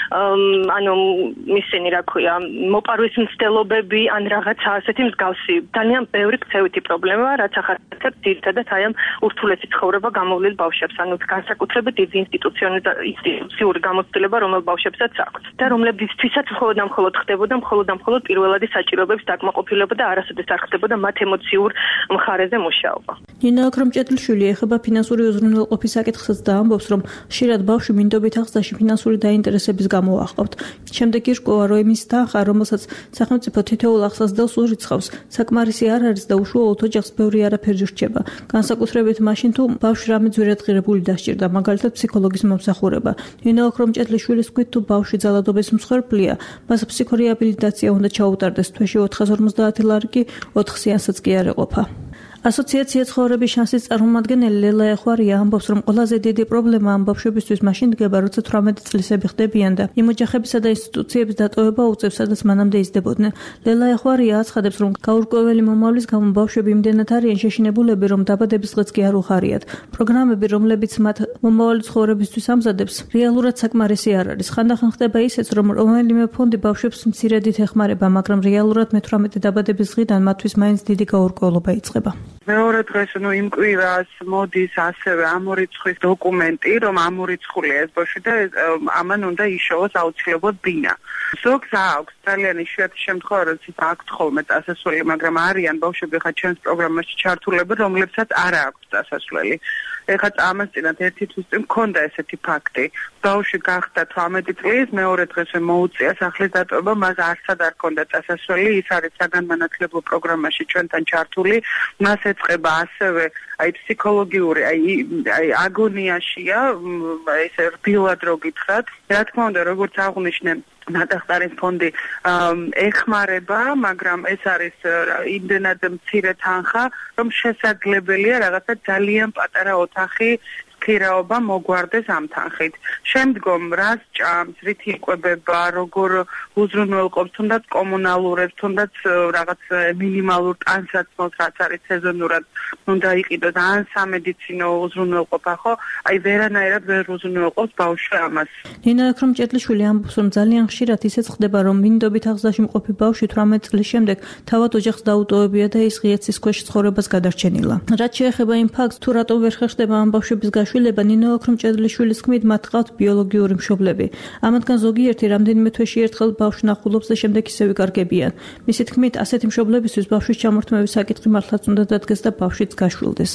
ანუ ისინი რა ქვია, მოპარვის მცდელობები ან რაღაცა ასეთი მსგავსი, ძალიან ბევრი ქცევითი პრობლემაა, რაც ახასიათებს ძირითადად აი ამ ურთულესი ცხოვრება გამოვლილ ბავშვებს, ანუ განსაკუთრებით დიდი ინსტიტუციური გამოცდილება, რომელ ბავშვებსაც აქვს და რომლებიცთვისაც მხოლოდ და მხოლოდ ხდებოდა მხოლოდ და მხოლოდ პირველადი საჭიროებების დაკმაყოფილება და არასოდეს არ ხდებოდა მათ ემოციურ მხარეზე მუშაობა. ნინა ოქრომჭედლიშვილი ეხება ფინანსური უზრუნველყოფის საკითხსაც და ამბობს, რომ ხშირად ბავშვი მინდობით აღზრდაში ფინანსური დაინტერესების გამო აყავთ. შემდეგ ირკვევა, რომ იმის თანხა, რომელსაც სახელმწიფო თითოეულ აღსასდელს ურიცხავს, საკმარისი არ არის და უშუალოდ ოჯახს ბევრი არაფერი რჩება. განსაკუთრებით მაშინ, თუ ბავშვი რამე ძვირადღირებული დასჭირდა, მაგალითად ფსიქოლოგის მომსახურება. ნინა ოქრომჭედლიშვილის თქმით, თუ ბავშვი ძალადობის მსხვერპლია, მას ფსიქორეაბილიტაცია უნდა ჩაუტარდეს თვეში ოთხას ორმოცდაათი ლარი კი ოთხ სეანსად კი არ ეყოფა. ასოციაცია ცხოვრების შანსის წარმომადგენელი ლელა ეხვარია ამბობს, რომ ყველაზე დიდი პრობლემა ამ ბავშვებისთვის მაშინ დგება, როცა თვრამეტი წლისები ხდებიან და იმ ოჯახებისა და ინსტიტუციების დატოვება უწევს, სადაც მანამდე იზრდებოდნენ. ლელა ეხვარია აცხადებს, რომ გაურკვეველი მომავლის გამო ბავშვები იმდენად არიან შეშინებულები, რომ დაბადების დღეც კი არ უხარიათ. პროგრამები, რომლებიც მათ მომავალი ცხოვრებისთვის ამზადებს, რეალურად საკმარისი არ არის. ხანდახან ხდება ისეც, რომ რომელიმე ფონდი ბავშვებს მცირედით ეხმარება, მაგრამ რეალურად მეთვრამეტე დაბადების დღიდან მათთვის მაინც დიდი გაურკვევლობა იწყება. მეორე დღეს ნუ იმ კვირას მოდის ასევე ამ რიცხვის დოკუმენტი, რომ ამ რიცხვია ეს ბავშვი და ამან უნდა იშოვოს აუცილებლად ბინა. ზოგს აქვს ძალიან იშვიათი შემთხვევა, როდესაც აქვს ხოლმე წასასვლელი, მაგრამ არიან ბავშვები ხა ჩვენს პროგრამაში ჩართულები, რომლებსაც არ აქვს წასასვლელი. ეხლა წამასწინათ ერთი თვის წინ მქონდა ესეთი ფაქტი. ბავშვი გახდა თვრამეტი წლის, მეორე დღესვე მოუწია სახლის დატოვება, მას არცად არ ჰქონდა წასასვლელი, ის არის საგანმანათლებლო პროგრამაში ჩვენთან ჩართული. მას ეწყება ასევე აი ფსიქოლოგიური, აი აი აგონიაშია, ესე რბილად რო გითხრათ. რა თქმა უნდა, როგორც აღვნიშნე, ნატახტარის ფონდი ეხმარება, მაგრამ ეს არის იმდენად მცირე თანხა, რომ შესაძლებელია რაღაცა ძალიან პატარა ოთახი ხირაობა მოგვარდეს ამ თანხით. შემდგომ რას ჭამს, რით იკვებება, როგორ უზრუნველყოფს, თუნდაც კომუნალურებს, თუნდაც რაღაც მინიმალურ ტანსაცმელს, რაც არის სეზონურად უნდა იყიდოს, ან სამედიცინო უზრუნველყოფა, ხო? აი ვერანაირად ვერ უზრუნველყოფს ბავშვი ამას. ნინა ოქრომჭედლიშვილი ამბობს, რომ ძალიან ხშირად ისეც ხდება, რომ მინდობით აღზრდაში მყოფი ბავშვი თვრამეტი წლის შემდეგ თავად ოჯახს დაუტოვებია და ის ღია ცის ქვეშ ცხოვრებას გადარჩენილა. რაც შეეხება იმ ფაქტს, თუ რატომ ვერ ხერხდება ამ ბავშვების გაშვილება, ნინო ოქრომჭედლიშვილის თქმით, მათ ყავთ ბიოლოგიური მშობლები. ამათგან ზოგიერთი რამდენიმე თვეში ერთხელ ბავშვს ნახულობს და შემდეგ ისევ იკარგებიან. მისი თქმით, ასეთი მშობლებისთვის ბავშვის ჩამორთმევის საკითხი მართლაც უნდა დადგეს და ბავშვიც გაშვილდეს.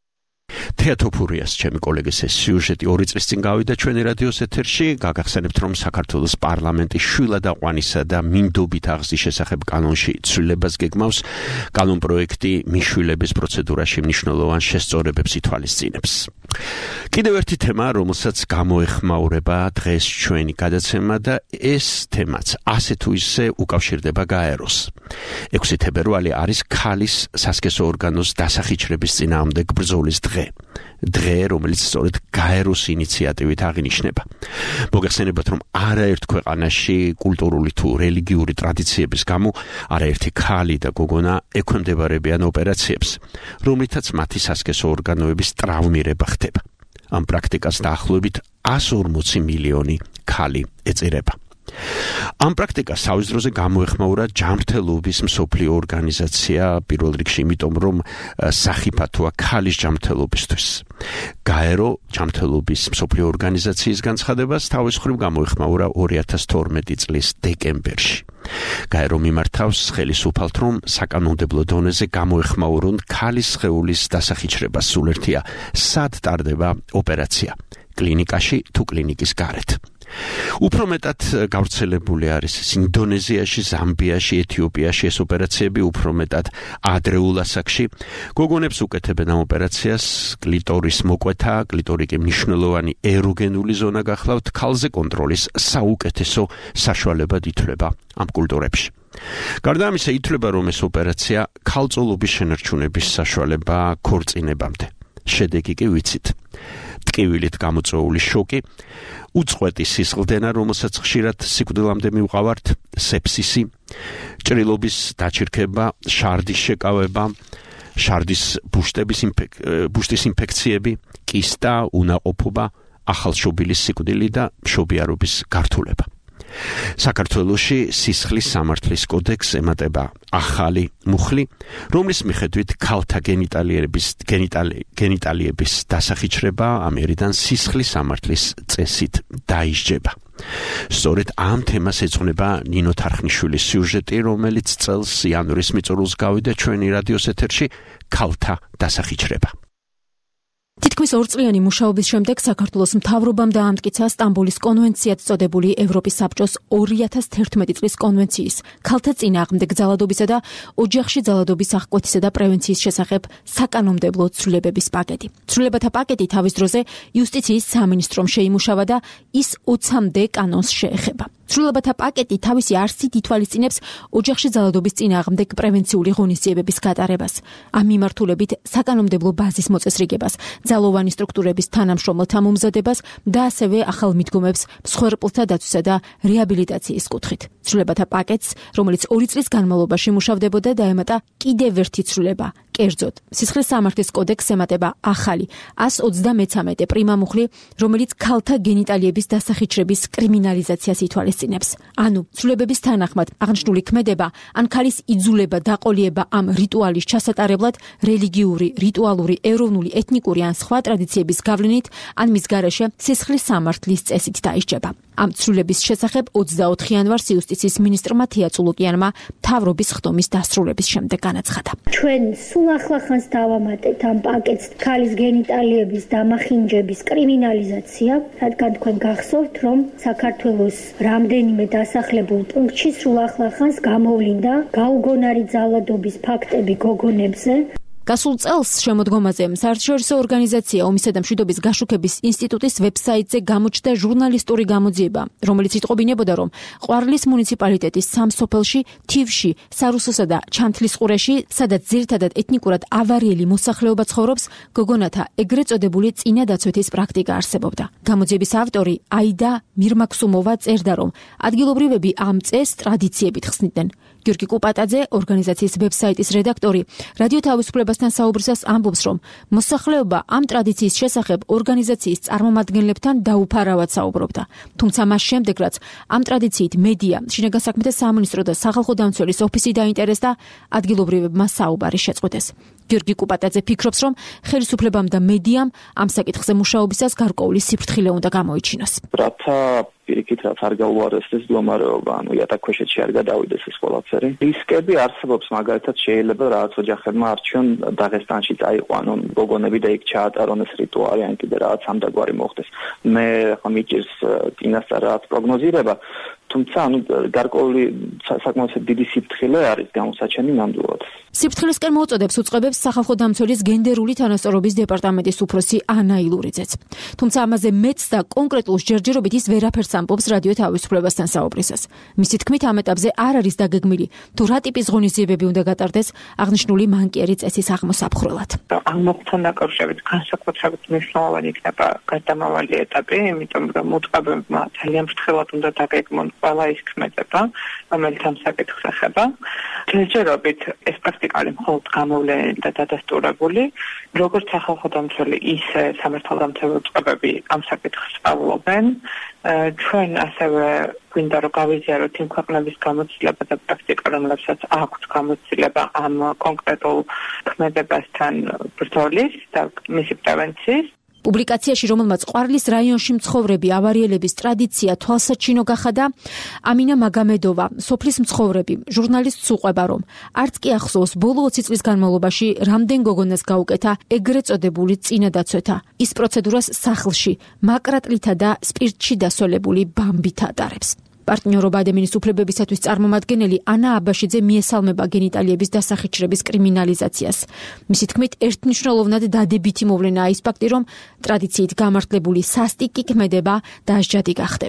თეატოფურიას ჩემი კოლეგის ეს სიუჟეტი ორი წლის წინ გავიდა ჩვენი რადიოს ეთერში. გაგახსენებთ, რომ საქართველოს პარლამენტი შვილადაყვანისა და მინდობით აღზრდის შესახებ კანონში ცვლილებას გეგმავს. კანონ პროექტი მიშვილების პროცედურაში მნიშვნელოვან შესწორებებს ითვალისწინებს. კიდევ ერთი თემა, რომელსაც გამოეხმაურება დღეს ჩვენი გადაცემა და ეს თემაც ასე თუ ისე უკავშირდება გაეროს. ექვსი თებერვალი არის ქალის სასქესო ორგანოს დასახიჩრების წინააღმდეგ ბრძოლის დღე. დღე, რომელიც სწორედ გაეროს ინიციატივით აღინიშნება. მოგეხსენებათ, რომ არაერთ ქვეყანაში კულტურული თუ რელიგიური ტრადიციების გამო არაერთი ქალი და გოგონა ექვემდებარებიან ოპერაციებს, რომლითაც მათი სასქესო ორგანოების ტრავმირება ხდება. ამ პრაქტიკას დაახლოებით εκατს ორმოცი მილიონი ქალი ეწირება. ამ პრაქტიკას თავის დროზე გამოეხმაურა ჯანმრთელობის მსოფლიო ორგანიზაცია, პირველ რიგში იმიტომ, რომ სახიფათოა ქალის ჯანმრთელობისთვის. გაერო ჯანმრთელობის მსოფლიო ორგანიზაციის განცხადებას თავის მხრივ გამოეხმაურა ორი ათას თორმეტი წლის დეკემბერში. გაერო მიმართავს ხელისუფალთ, რომ საკანონმდებლო დონეზე გამოეხმაურონ ქალის სხეულის დასახიჩრება, სულ ერთია სად ტარდება ოპერაცია, კლინიკაში თუ კლინიკის გარეთ. უფრო მეტად გავრცელებული არის ინდონეზიაში, ზამბიაში, ეთიოპიაში ეს ოპერაციები, უფრო მეტად ადრეულ ასაკში. გოგონებს უკეთებენ ამ ოპერაციას, კლიტორის მოკვეთა, კლიტორი კი მნიშვნელოვანი ეროგენული ზონა გახლავთ, ქალზე კონტროლის საუკეთესო საშუალებად ითვლება ამ კულტურებში. გარდა ამისა, ითვლება, რომ ეს ოპერაცია ქალწულობის შენარჩუნების საშუალება ქორწინებამდე. შედეგი კი ვიცით. ტკივილით გამოწვეული შოკი, უწყვეტი სისხლდენა, რომელსაც ხშირად სიკვდილამდე მივყავართ, სეფსისი, ჭრილობის დაჩირქება, შარდის შეკავება, შარდის ბუშტების ბუშტის ინფექციები, კისტა, უნაყოფობა, ახალშობილის სიკვდილი და მშობიარობის გართულება. საქართველოში სისხლის სამართლის კოდექს ემატება ახალი მუხლი, რომლის მიხედვით ქალთა გენიტალიების გენიტალიების დასახიჩრება ამერიდან სისხლის სამართლის წესით დაისჯება. სწორედ ამ თემას ეძღვნება ნინო თარხნიშვილის სიუჟეტი, რომელიც წელს იანვრის მიწურულს გავიდა ჩვენი რადიოს ეთერში, ქალთა დასახიჩრება. თითქმის ორწლიანი მუშაობის შემდეგ საქართველოს მთავრობამ დაამტკიცა სტამბოლის კონვენციად წოდებული ევროპის საბჭოს ორი ათას თერთმეტი წლის კონვენციის ქალთა წინააღმდეგ ძალადობისა და ოჯახში ძალადობის აღკვეთისა და პრევენციის შესახებ საკანონმდებლო ცვლილებების პაკეტი. ცვლილებათა პაკეტი თავის დროზე იუსტიციის სამინისტრომ შეიმუშავა და ის ოცამდე კანონს შეეხება. ცვლილებათა პაკეტი თავისი არსით ითვალისწინებს ოჯახში ძალადობის წინააღმდეგ პრევენციული ღონისძიებების გატარებას, ამ მიმართულებით საკანონმდებლო ბაზის მოწესრიგებას, ძალოვანი სტრუქტურების თანამშრომელთა მომზადებას და ასევე ახალ მიდგომებს მსხვერპლთა დაცვისა და რეაბილიტაციის კუთხით. ცვლილებათა პაკეტს, რომელიც ორი წლის განმავლობაში მუშავდებოდა, დაემატა კიდევ ერთი ცვლილება. კერძოდ, სისხლის სამართლის კოდექსს ემატება ახალი ას ოცდამეცამეტე პრიმა მუხლი, რომელიც ქალთა გენიტალიების დასახიჩრების კრიმინალიზაციას ითვალისწინებს. ანუ, ცვლილებების თანახმად აღნიშნული ქმედება ან ქალის იძულება დაყოლიება ამ რიტუალის ჩასატარებლად რელიგიური, რიტუალური, ეროვნული, ეთნიკური ან სხვა ტრადიციების გავლენით ან მის გარეშე სისხლის სამართლის წესით დაისჯება. ამ ცვლილების შესახებ ოცდაოთხ იანვარს იუსტიციის მინისტრმა თია წულუკიანმა მთავრობის ხდომის დასრულების შემდეგ განაცხადა. ჩვენ სულ ახლახანს დავამატეთ ამ პაკეტს ქალის გენიტალიების დამახინჯების კრიმინალიზაცია, რადგან თქვენ გახსოვთ, რომ საქართველოს რამდენიმე დასახლებულ პუნქტში სულ ახლახანს გამოვლინდა გაუგონარი ძალადობის ფაქტები გოგონებზე. გასულ წელს შემოდგომაზე საერთაშორისო ორგანიზაცია ომისა და მშვიდობის გაშუქების ინსტიტუტის ვებსაიტზე გამოჩნდა ჟურნალისტური გამოძიება, რომელიც იტყობინებოდა, რომ ყვარლის მუნიციპალიტეტის სამ სოფელში, თივში, სარუსოსა და ჩანთლისყურეში, სადაც ძირითადად ეთნიკურად ავარიელი მოსახლეობა ცხოვრობს, გოგონათა ეგრეთ წოდებული წინადაცვეთის პრაქტიკა არსებობდა. გამოძიების ავტორი აიდა მირმაქსუმოვა წერდა, რომ ადგილობრივები ამ წესს ტრადიციებით ხსნიდნენ. გიორგი კუპატაძე, ორგანიზაციის ვებსაიტის რედაქტორი, რადიო თავისუფლებასთან საუბრისას ამბობს, რომ მოსახლეობა ამ ტრადიციის შესახებ ორგანიზაციის წარმომადგენლებთან დაუფარავად საუბრობდა. თუმცა მას შემდეგ, რაც ამ ტრადიციით მედია, შინაგან საქმეთა სამინისტრო და სახალხო დამცველის ოფისი დაინტერესდა, ადგილობრივებმა საუბარი შეწყვეტეს. გიორგი კუპატაძე ფიქრობს, რომ ხელისუფლებამ და მედიამ ამ საკითხზე მუშაობისას გარკვეული სიფრთხილე უნდა გამოიჩინოს. რათა პირიქით რაც არ გაუარესდეს მდგომარეობა, ანუ იატაკქვეშეთში არ გადავიდეს ეს ყველაფერი. რისკები არსებობს, მაგალითად შეიძლება რაღაც ოჯახებმა არჩიონ დაღესტანში წაიყვანონ გოგონები და იქ ჩაატარონ ეს რიტუალი, ან კიდე რაღაც ამდაგვარი მოხდეს. მე ხო მიჭირს წინასწარ რაღაც პროგნოზირება, თუმცა ანუ გარკვეული საკმაოდ დიდი სიფრთხილე არის გამოსაჩენი ნამდვილად. სიფრთხილესკენ მოუწოდებს უწყებებს სახალხო დამცველის გენდერული თანასწორობის დეპარტამენტის უფროსი ანა ილურიძეც. თუმცა ამაზე მეც და კონკრეტულ ჯერჯერობით ის ვერაფერს ამბობს რადიო თავისუფლებასთან საუბრისას. მისი თქმით, ამ ეტაპზე არ არის დაგეგმილი, თუ რა ტიპის ღონისძიებები უნდა გატარდეს აღნიშნული მანკიერი წესის აღმოსაფხვრელად. ამ მოხდთან დაკავშირებით განსაკუთრებით მნიშვნელოვანი იქნება გარდამავალი ეტაპი, იმიტომ რომ უწყებებმა ძალიან ფრთხილად უნდა დაგეგმონ ყველა ის ქმედება, რომელიც ამ საკითხს ეხება. ჯერჯერობით ეს პრაქტიკალი მხოლოდ გამოვლენილი და დადასტურებული, როგორც სახალხო დამცველი, ისე სამართალდამცავი უწყებები ამ საკითხს სწავლობენ. ჩვენ ასევე გვინდა რომ გავიზიაროთ იმ ქვეყნების გამოცდილება და პრაქტიკა, რომლებსაც აქვს გამოცდილება ამ კონკრეტულ ქმედებასთან ბრძოლის და მისი პრევენციის. პუბლიკაციაში, რომელმაც ყვარლის რაიონში მცხოვრები ავარიელების ტრადიცია თვალსაჩინო გახადა, ამინა მაგამედოვა, სოფლის მცხოვრები, ჟურნალისტს უყვება, რომ არც კი ახსოვს ბოლო ოცი წლის განმავლობაში რამდენ გოგონას გაუკეთა ეგრეთ წოდებული წინადაცვეთა. ის პროცედურას სახლში, მაკრატლითა და სპირტში დასოლებული ბამბით ატარებს. პარტნიორობა ადამიანის უფლებებისათვის წარმომადგენელი ანა აბაშიძე მიესალმება გენიტალიების დასახიჩრების კრიმინალიზაციას. მისი თქმით, ერთნიშნულოვნად დადებითი მოვლენაა ის ფაქტი, რომ ტრადიციით გამართლებული სასტიკი ქმედება დასჯადი გახდება.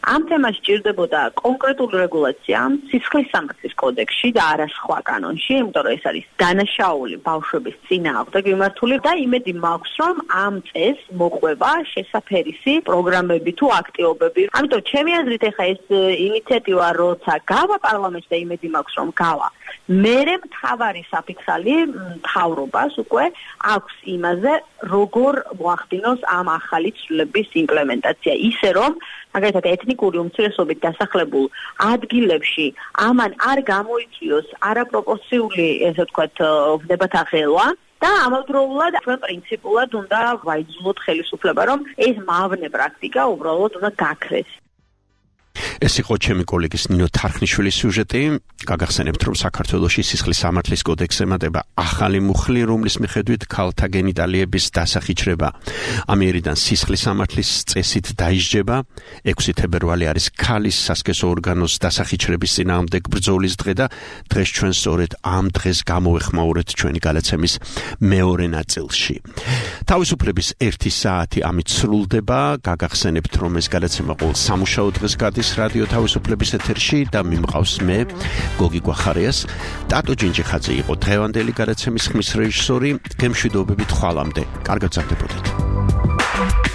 ამ თემას სჭირდებოდა კონკრეტული რეგულაცია სისხლის სამართლის კოდექსში და არა სხვა კანონში, იმიტომ რომ ეს არის დანაშაული ბავშვების წინააღმდეგ მიმართული და იმედი მაქვს, რომ ამ წესს მოყვება შესაფერისი პროგრამები თუ აქტივობები. ამიტომ ჩემი აზრით ეხა ეს ინიციატივა როცა გავა პარლამენტში და იმედი მაქვს, რომ გავა. მერე მთავარი საფიქრალი მთავრობას უკვე აქვს იმაზე, როგორ მოახდინოს ამ ახალი ცვლილების იმპლემენტაცია, ისე რომ მაგალითად ეთნიკური უმცირესობით დასახლებულ ადგილებში ამან არ გამოიწვიოს არაპროპორციული, ესე ვთქვათ, ვნებათაღელვა და ამავდროულად ჩვენ პრინციპულად უნდა ვაიძულოთ ხელისუფლება, რომ ეს მავნე პრაქტიკა უბრალოდ უნდა გაქრეს. ეს იყო ჩემი კოლეგის ნინო თარხნიშვილის სიუჟეტი. გაგახსენებთ, რომ საქართველოში სისხლის სამართლის კოდექსს ემატება ახალი მუხლი, რომლის მიხედვით ქალთა გენიტალიების დასახიჩრება ამიერიდან სისხლის სამართლის წესით დაისჯება. ექვსი თებერვალი არის ქალის სასქესო ორგანოს დასახიჩრების წინააღმდეგ ბრძოლის დღე და დღეს ჩვენ სწორედ ამ დღეს გამოვეხმაურეთ ჩვენი გადაცემის მეორე ნაწილში. თავისუფლების ერთი საათი ამით სრულდება. გაგახსენებთ, რომ ეს გადაცემა ყოველ სამუშაო დღეს გადის რადიო თავისუფლების ეთერში და მიმყავს მე გოგი გვახარიას. ტატო ჯინჯიხაძე იყო დღევანდელი გადაცემის ხმის რეჟისორი. გემშვიდობებით ხვალამდე. კარგად გაგდებოდეთ.